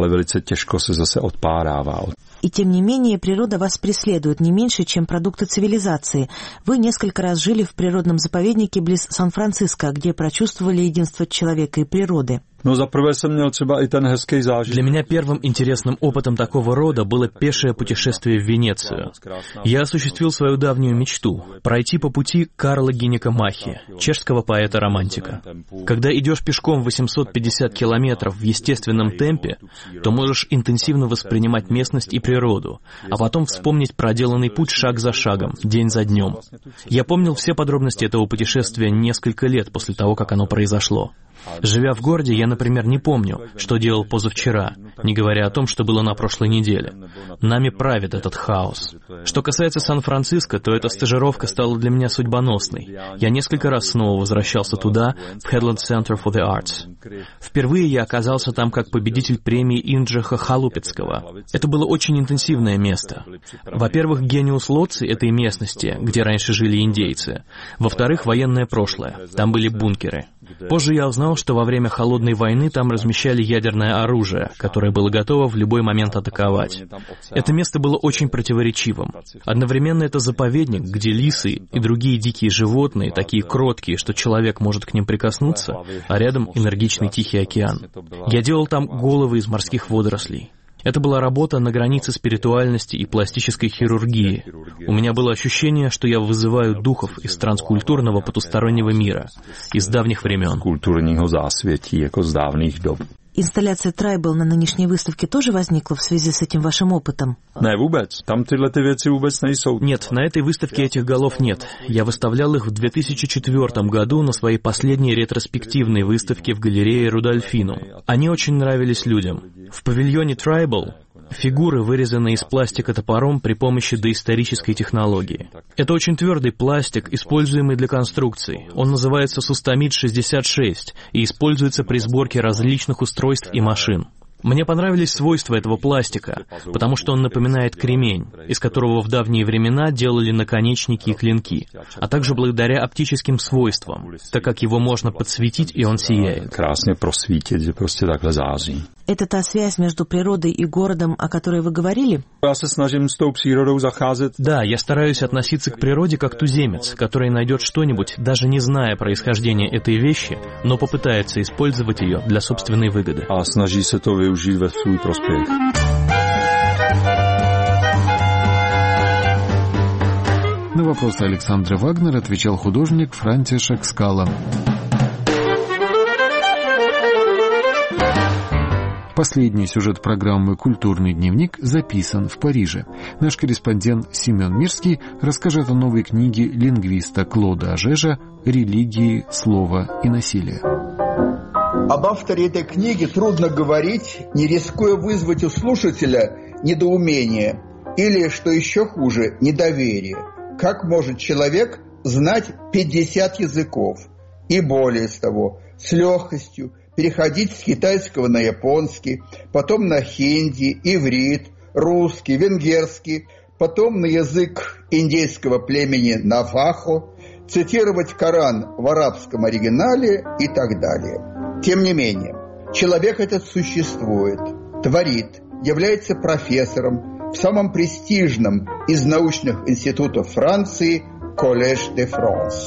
И тем не менее, природа вас преследует не меньше, чем продукты цивилизации. Вы несколько раз жили в природном заповеднике близ Сан-Франциско, где прочувствовали единство человека и природы. No za prvé jsem měl třeba i ten hezký zážitek. Для меня первым интересным опытом такого рода было пешее путешествие в Венецию. Я осуществил свою давнюю мечту — пройти по пути Карла Гинека Махи, чешского поэта-романтика. Когда идешь пешком восемьсот пятьдесят километров в естественном темпе, то можешь интенсивно воспринимать местность и природу, а потом вспомнить проделанный путь шаг за шагом, день за днем. Я помнил все подробности этого путешествия несколько лет после того, как оно произошло. Живя в городе, я, например, не помню, что делал позавчера, не говоря о том, что было на прошлой неделе. Нами правит этот хаос. Что касается Сан-Франциско, то эта стажировка стала для меня судьбоносной. Я несколько раз снова возвращался туда, в Headland Center for the Arts. Впервые я оказался там как победитель премии Инджиха Халупецкого. Это было очень интенсивное место. Во-первых, гениус лоци этой местности, где раньше жили индейцы. Во-вторых, военное прошлое. Там были бункеры. Позже я узнал, что во время Холодной войны там размещали ядерное оружие, которое было готово в любой момент атаковать. Это место было очень противоречивым. Одновременно это заповедник, где лисы и другие дикие животные, такие кроткие, что человек может к ним прикоснуться, а рядом энергичный Тихий океан. Я делал там головы из морских водорослей. Это была работа на границе спиритуальности и пластической хирургии. У меня было ощущение, что я вызываю духов из транскультурного потустороннего мира, из давних времен. Инсталляция Tribal на нынешней выставке тоже возникла в связи с этим вашим опытом? Нет, на этой выставке этих голов нет. Я выставлял их в две тысячи четвёртом году на своей последней ретроспективной выставке в галерее Рудольфинум. Они очень нравились людям. В павильоне Tribal фигуры, вырезанные из пластика топором при помощи доисторической технологии. Это очень твердый пластик, используемый для конструкций. Он называется Сустамид шестьдесят шесть и используется при сборке различных устройств и машин. Мне понравились свойства этого пластика, потому что он напоминает кремень, из которого в давние времена делали наконечники и клинки, а также благодаря оптическим свойствам, так как его можно подсветить, и он сияет. Это та связь между природой и городом, о которой вы говорили? Да, я стараюсь относиться к природе как туземец, который найдет что-нибудь, даже не зная происхождения этой вещи, но попытается использовать ее для собственной выгоды. На вопросы Александра Вагнера отвечал художник Франтишек Скала. Последний сюжет программы «Культурный дневник» записан в Париже. Наш корреспондент Семен Мирский расскажет о новой книге лингвиста Клода Ажежа «Религии, слова и насилие». Об авторе этой книги трудно говорить, не рискуя вызвать у слушателя недоумение или, что еще хуже, недоверие. Как может человек знать пятьдесят языков и более того, с легкостью переходить с китайского на японский, потом на хинди, иврит, русский, венгерский, потом на язык индейского племени Навахо, цитировать Коран в арабском оригинале и так далее. Тем не менее, человек этот существует, творит, является профессором в самом престижном из научных институтов Франции Collège de France.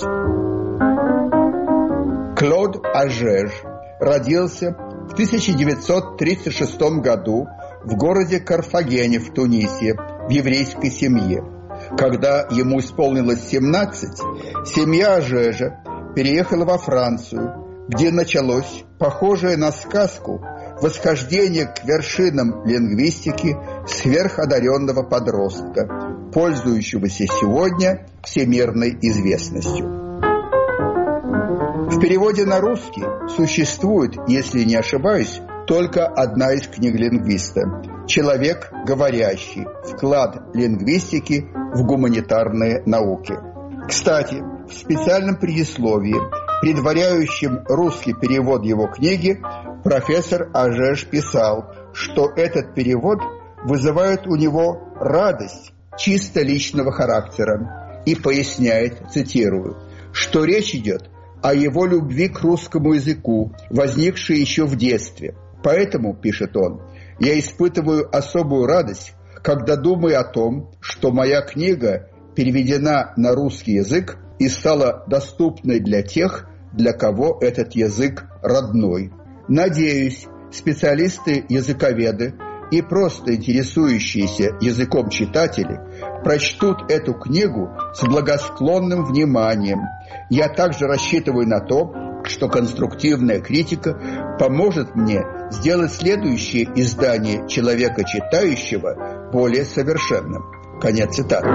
Клод Ажеж родился в тысяча девятьсот тридцать шестом году в городе Карфагене в Тунисе в еврейской семье. Когда ему исполнилось семнадцать, семья Ажежа переехала во Францию, где началось похожее на сказку восхождение к вершинам лингвистики сверходаренного подростка, пользующегося сегодня всемирной известностью. В переводе на русский существует, если не ошибаюсь, только одна из книг лингвиста «Человек говорящий. Вклад лингвистики в гуманитарные науки». Кстати, в специальном предисловии, предваряющем русский перевод его книги, профессор Ажеш писал, что этот перевод вызывает у него радость чисто личного характера и поясняет, цитирую, что речь идет о его любви к русскому языку, возникшей еще в детстве. Поэтому, пишет он, я испытываю особую радость, когда думаю о том, что моя книга переведена на русский язык и стала доступной для тех, для кого этот язык родной. Надеюсь, специалисты-языковеды и просто интересующиеся языком читатели прочтут эту книгу с благосклонным вниманием. Я также рассчитываю на то, что конструктивная критика поможет мне сделать следующее издание «Человека читающего» более совершенным. Конец цитаты.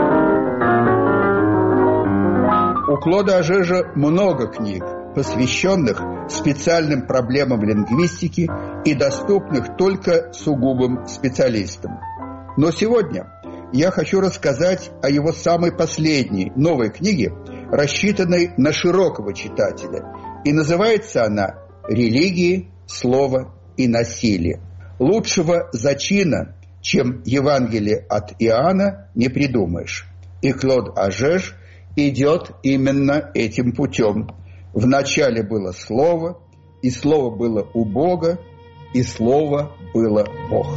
У Клода Ажежа много книг, посвященных специальным проблемам лингвистики и доступных только сугубым специалистам. Но сегодня я хочу рассказать о его самой последней, новой книге, рассчитанной на широкого читателя. И называется она «Религии, слово и насилие». Лучшего зачина, чем Евангелие от Иоанна, не придумаешь. И Клод Ажеш идет именно этим путем. В начале было Слово, и Слово было у Бога, и Слово было Бог.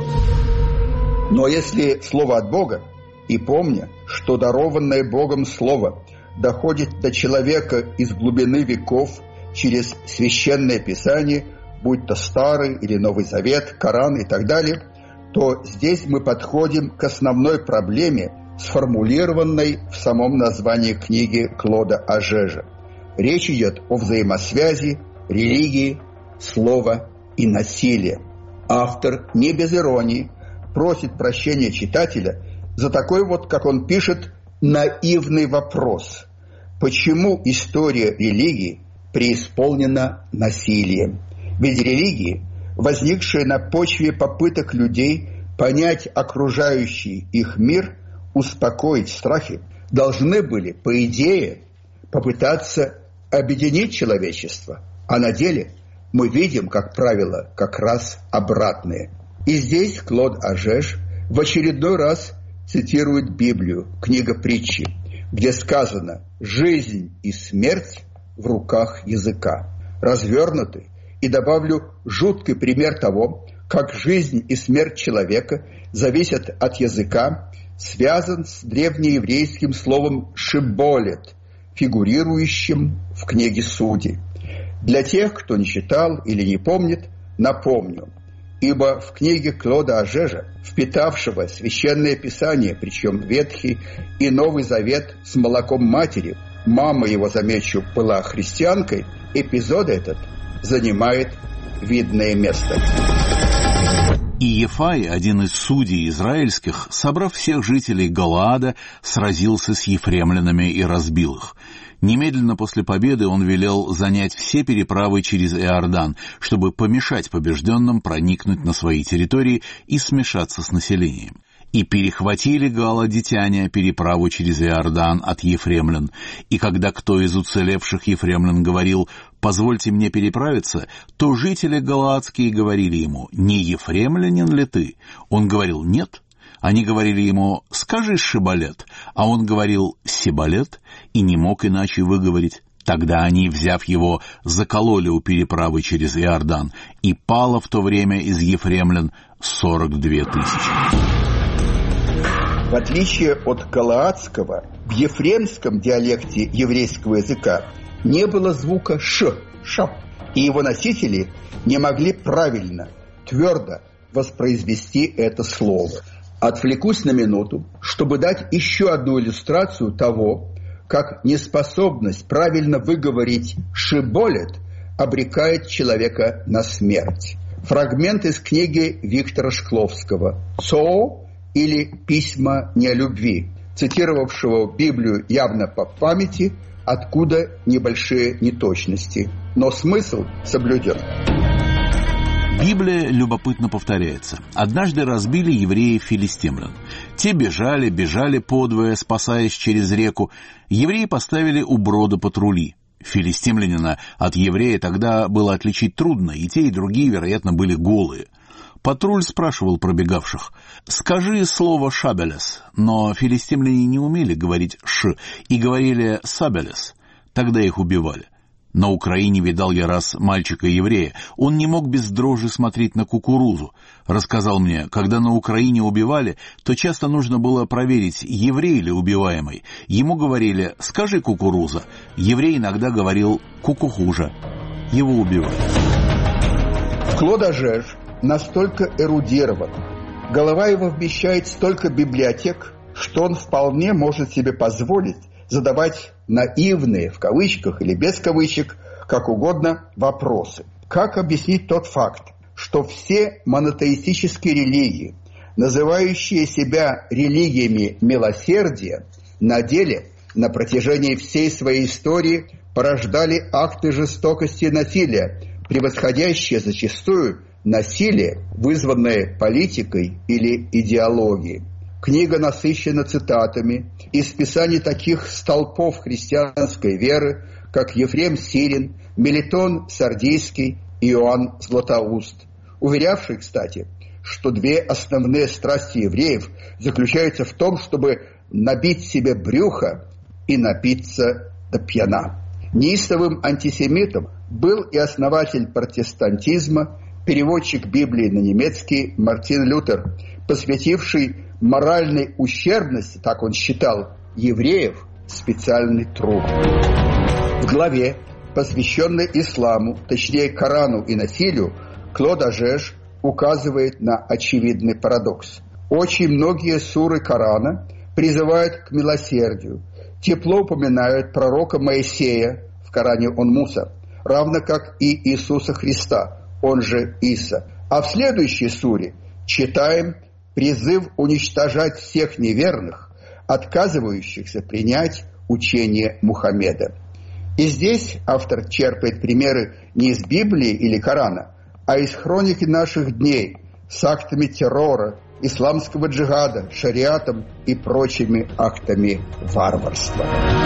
Но если Слово от Бога, и помня, что дарованное Богом Слово доходит до человека из глубины веков через Священное Писание, будь то Старый или Новый Завет, Коран и так далее, то здесь мы подходим к основной проблеме, сформулированной в самом названии книги Клода Ажежа. Речь идет о взаимосвязи религии, слова и насилия. Автор не без иронии просит прощения читателя за такой вот, как он пишет, наивный вопрос. Почему история религии преисполнена насилием? Ведь религии, возникшие на почве попыток людей понять окружающий их мир, успокоить страхи, должны были, по идее, попытаться объединить человечество. А на деле мы видим, как правило, как раз обратное. И здесь Клод Ажеш в очередной раз цитирует Библию, книга притчи, где сказано «жизнь и смерть в руках языка». Развернутый и добавлю жуткий пример того, как жизнь и смерть человека зависят от языка, связан с древнееврейским словом «шиболет», фигурирующим в книге Судей. Для тех, кто не читал или не помнит, напомню, ибо в книге Клода Ажежа, впитавшего Священное Писание, причем Ветхий и Новый Завет с молоком матери, мама его, замечу, была христианкой, эпизод этот занимает видное место. И Ефай, один из судей израильских, собрав всех жителей Галаада, сразился с ефремлянами и разбил их. Немедленно после победы он велел занять все переправы через Иордан, чтобы помешать побежденным проникнуть на свои территории и смешаться с населением. И перехватили галаадитяне переправу через Иордан от ефремлян. И когда кто из уцелевших ефремлян говорил «позвольте мне переправиться», то жители галаадские говорили ему «не ефремлянин ли ты?» Он говорил «нет». Они говорили ему «скажи шиболет», а он говорил «сиболет» и не мог иначе выговорить. Тогда они, взяв его, закололи у переправы через Иордан, и пало в то время из ефремлян сорок две тысячи. В отличие от галаадского, в ефремском диалекте еврейского языка не было звука «ш», «ш», и его носители не могли правильно, твердо воспроизвести это слово. Отвлекусь на минуту, чтобы дать еще одну иллюстрацию того, как неспособность правильно выговорить «шиболет» обрекает человека на смерть. Фрагмент из книги Виктора Шкловского «Цоо» или «Письма не о любви», цитировавшего Библию явно по памяти, откуда небольшие неточности, но смысл соблюден. Библия любопытно повторяется. Однажды разбили евреев-филистимлян. Те бежали, бежали подвое, спасаясь через реку. Евреи поставили у брода патрули. Филистимлянина от еврея тогда было отличить трудно, и те, и другие, вероятно, были голые. Патруль спрашивал пробегавших: «Скажи слово «шабелес», но филистимляне не умели говорить «ш» и говорили «сабелес». Тогда их убивали. На Украине видал я раз мальчика-еврея. Он не мог без дрожи смотреть на кукурузу. Рассказал мне, когда на Украине убивали, то часто нужно было проверить, еврей ли убиваемый. Ему говорили: «Скажи кукуруза». Еврей иногда говорил «кукухужа». Его убивали. Клод Ажеш настолько эрудирован, голова его вмещает столько библиотек, что он вполне может себе позволить задавать наивные, в кавычках или без кавычек, как угодно, вопросы. Как объяснить тот факт, что все монотеистические религии, называющие себя религиями милосердия, на деле на протяжении всей своей истории порождали акты жестокости и насилия, превосходящие зачастую насилие, вызванное политикой или идеологией? Книга насыщена цитатами из писаний таких столпов христианской веры, как Ефрем Сирин, Мелитон Сардийский и Иоанн Златоуст, уверявший, кстати, что две основные страсти евреев заключаются в том, чтобы набить себе брюхо и напиться до пьяна. Неистовым антисемитом был и основатель протестантизма, переводчик Библии на немецкий Мартин Лютер, посвятивший моральной ущербности, так он считал, евреев специальный труд. В главе, посвященной исламу, точнее Корану и насилию, Клод Ажеш указывает на очевидный парадокс. Очень многие суры Корана призывают к милосердию, тепло упоминают пророка Моисея, в Коране он Муса, равно как и Иисуса Христа, он же Иса. А в следующей суре читаем призыв уничтожать всех неверных, отказывающихся принять учение Мухаммеда. И здесь автор черпает примеры не из Библии или Корана, а из хроники наших дней с актами террора, исламского джихада, шариатом и прочими актами варварства.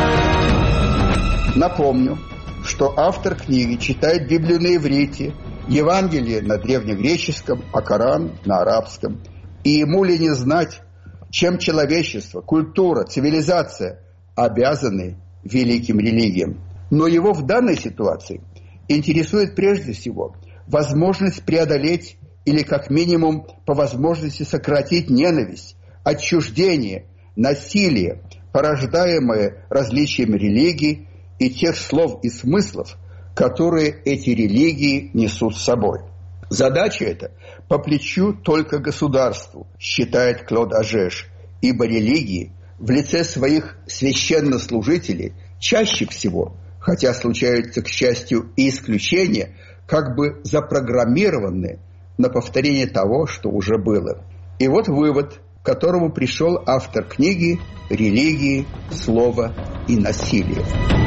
Напомню, что автор книги читает Библию на иврите, Евангелие на древнегреческом, а Коран на арабском. И ему ли не знать, чем человечество, культура, цивилизация обязаны великим религиям. Но его в данной ситуации интересует прежде всего возможность преодолеть или как минимум по возможности сократить ненависть, отчуждение, насилие, порождаемое различием религий и тех слов и смыслов, которые эти религии несут с собой. Задача эта по плечу только государству, считает Клод Ажеш, ибо религии в лице своих священнослужителей чаще всего, хотя случаются, к счастью, и исключения, как бы запрограммированы на повторение того, что уже было. И вот вывод, к которому пришел автор книги «Религии, слово и насилие».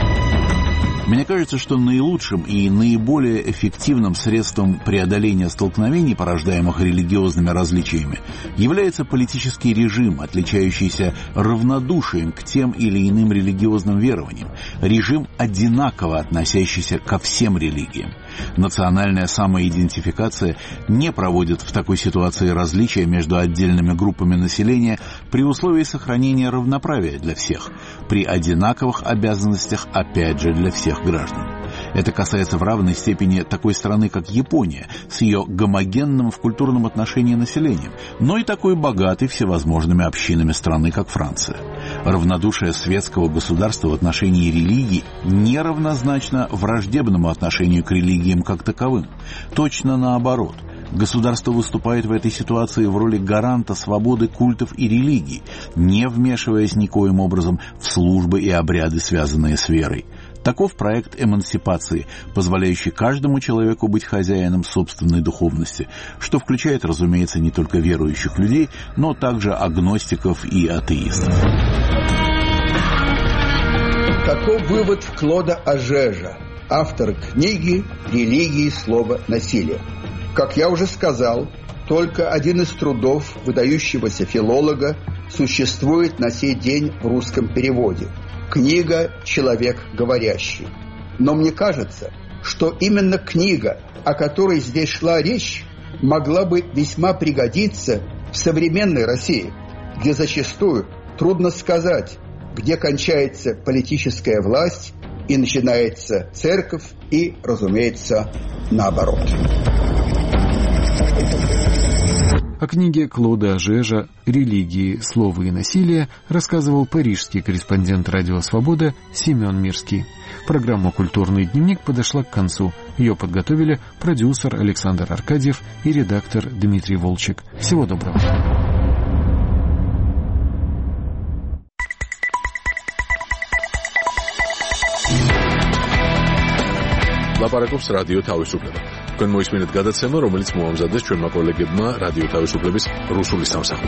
Мне кажется, что наилучшим и наиболее эффективным средством преодоления столкновений, порождаемых религиозными различиями, является политический режим, отличающийся равнодушием к тем или иным религиозным верованиям, режим, одинаково относящийся ко всем религиям. Национальная самоидентификация не проводит в такой ситуации различия между отдельными группами населения при условии сохранения равноправия для всех, при одинаковых обязанностях, опять же, для всех граждан. Это касается в равной степени такой страны, как Япония, с ее гомогенным в культурном отношении населением, но и такой богатой всевозможными общинами страны, как Франция. Равнодушие светского государства в отношении религии неравнозначно враждебному отношению к религиям как таковым. Точно наоборот. Государство выступает в этой ситуации в роли гаранта свободы культов и религий, не вмешиваясь никоим образом в службы и обряды, связанные с верой. Таков проект эмансипации, позволяющий каждому человеку быть хозяином собственной духовности, что включает, разумеется, не только верующих людей, но также агностиков и атеистов. Таков вывод Клода Ажежа, автора книги «Религии, слова, насилия». Как я уже сказал, только один из трудов выдающегося филолога существует на сей день в русском переводе. Книга «Человек говорящий». Но мне кажется, что именно книга, о которой здесь шла речь, могла бы весьма пригодиться в современной России, где зачастую трудно сказать, где кончается политическая власть и начинается церковь, и, разумеется, наоборот. О книге Клода Ажежа «Религии, слово и насилие» рассказывал парижский корреспондент «Радио Свобода» Семен Мирский. Программа «Культурный дневник» подошла к концу. Ее подготовили продюсер Александр Аркадьев и редактор Дмитрий Волчек. Всего доброго. ლაპარაკობს რადიო თავისუფლება. თქვენ მოისმინეთ გადაცემა, რომელიც მოამზადეს ჩვენმა კოლეგებმა რადიო თავისუფლების რუსული სამსახური.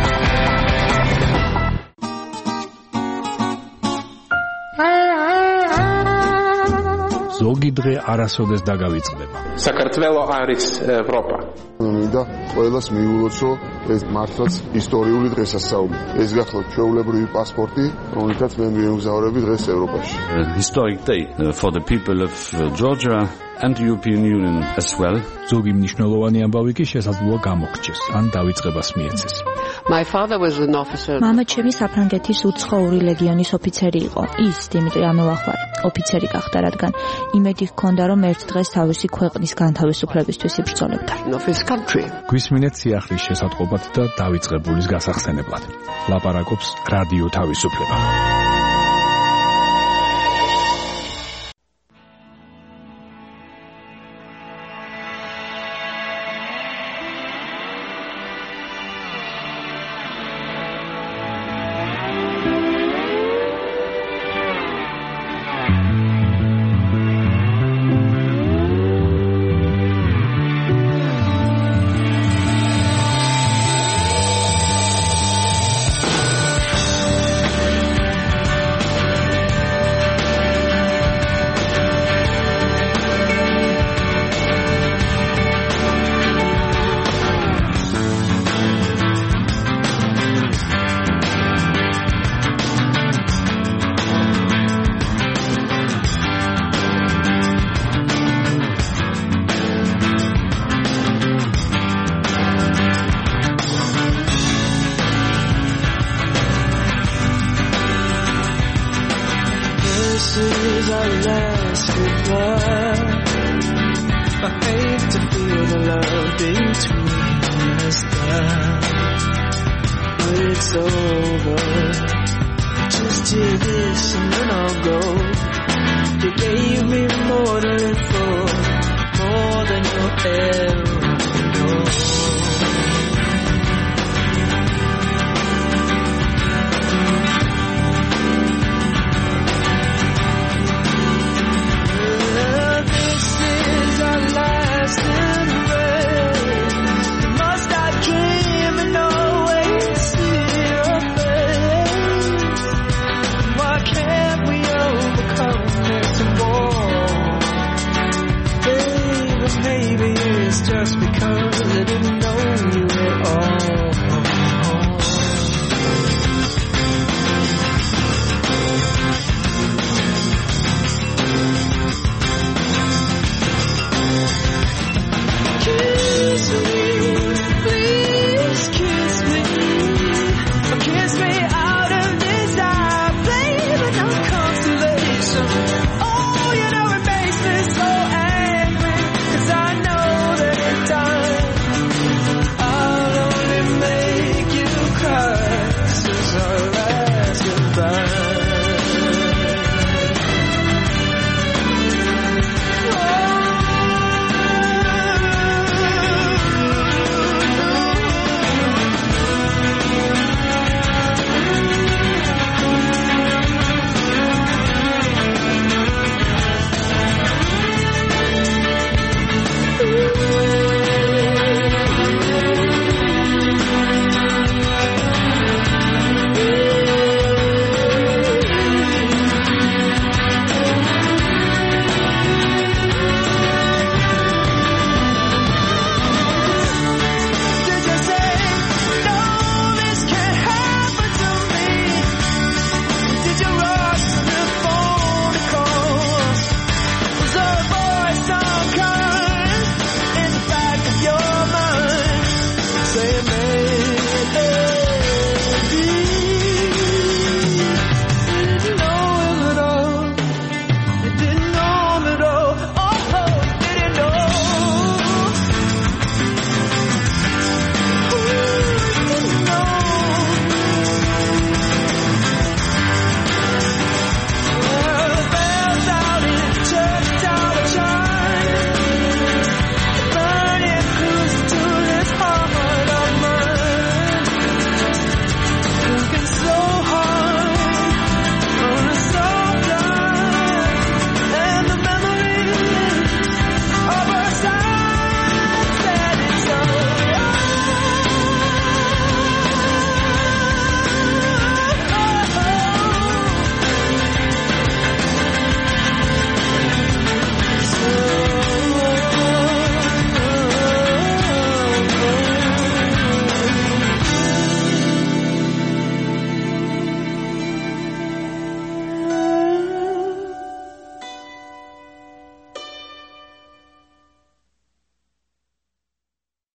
ზოგი დღე არასოდეს დაგავიწყდება. საქართველო არის ევროპა. მინდა ყველას მიულოცო, რომ ეს მართლაც ისტორიული დღესასწაულია. ეს გახლავთ ჩვეულებრივი პასპორტი, რომელთაც მე მიემგზავრები დღეს ევროპაში. Historic day for the people of Georgia and the European Union as well. ზოგი მნიშვნელოვანი ამბავი კი შესაძლოა გამოგრჩეს, ან დავიწყებას მიეცეს. My father was an officer. მამა ჩემი საფრანგეთის უცხოური ლეგიონის ოფიცერი იყო. ის დიმიტრი ამოვახვარი, ოფიცერი გახდა, რადგან იმედი ჰქონდა, რომ ერთ დღეს თავისი ქვეყნის განთავისუფლებისთვის იბრძოლებდა. გვისმინეთ სიახლის შესატყობად და დავიწყებულის გასახსენებლად. ლაპარაკობს რადიო თავისუფლება. Maybe it's just because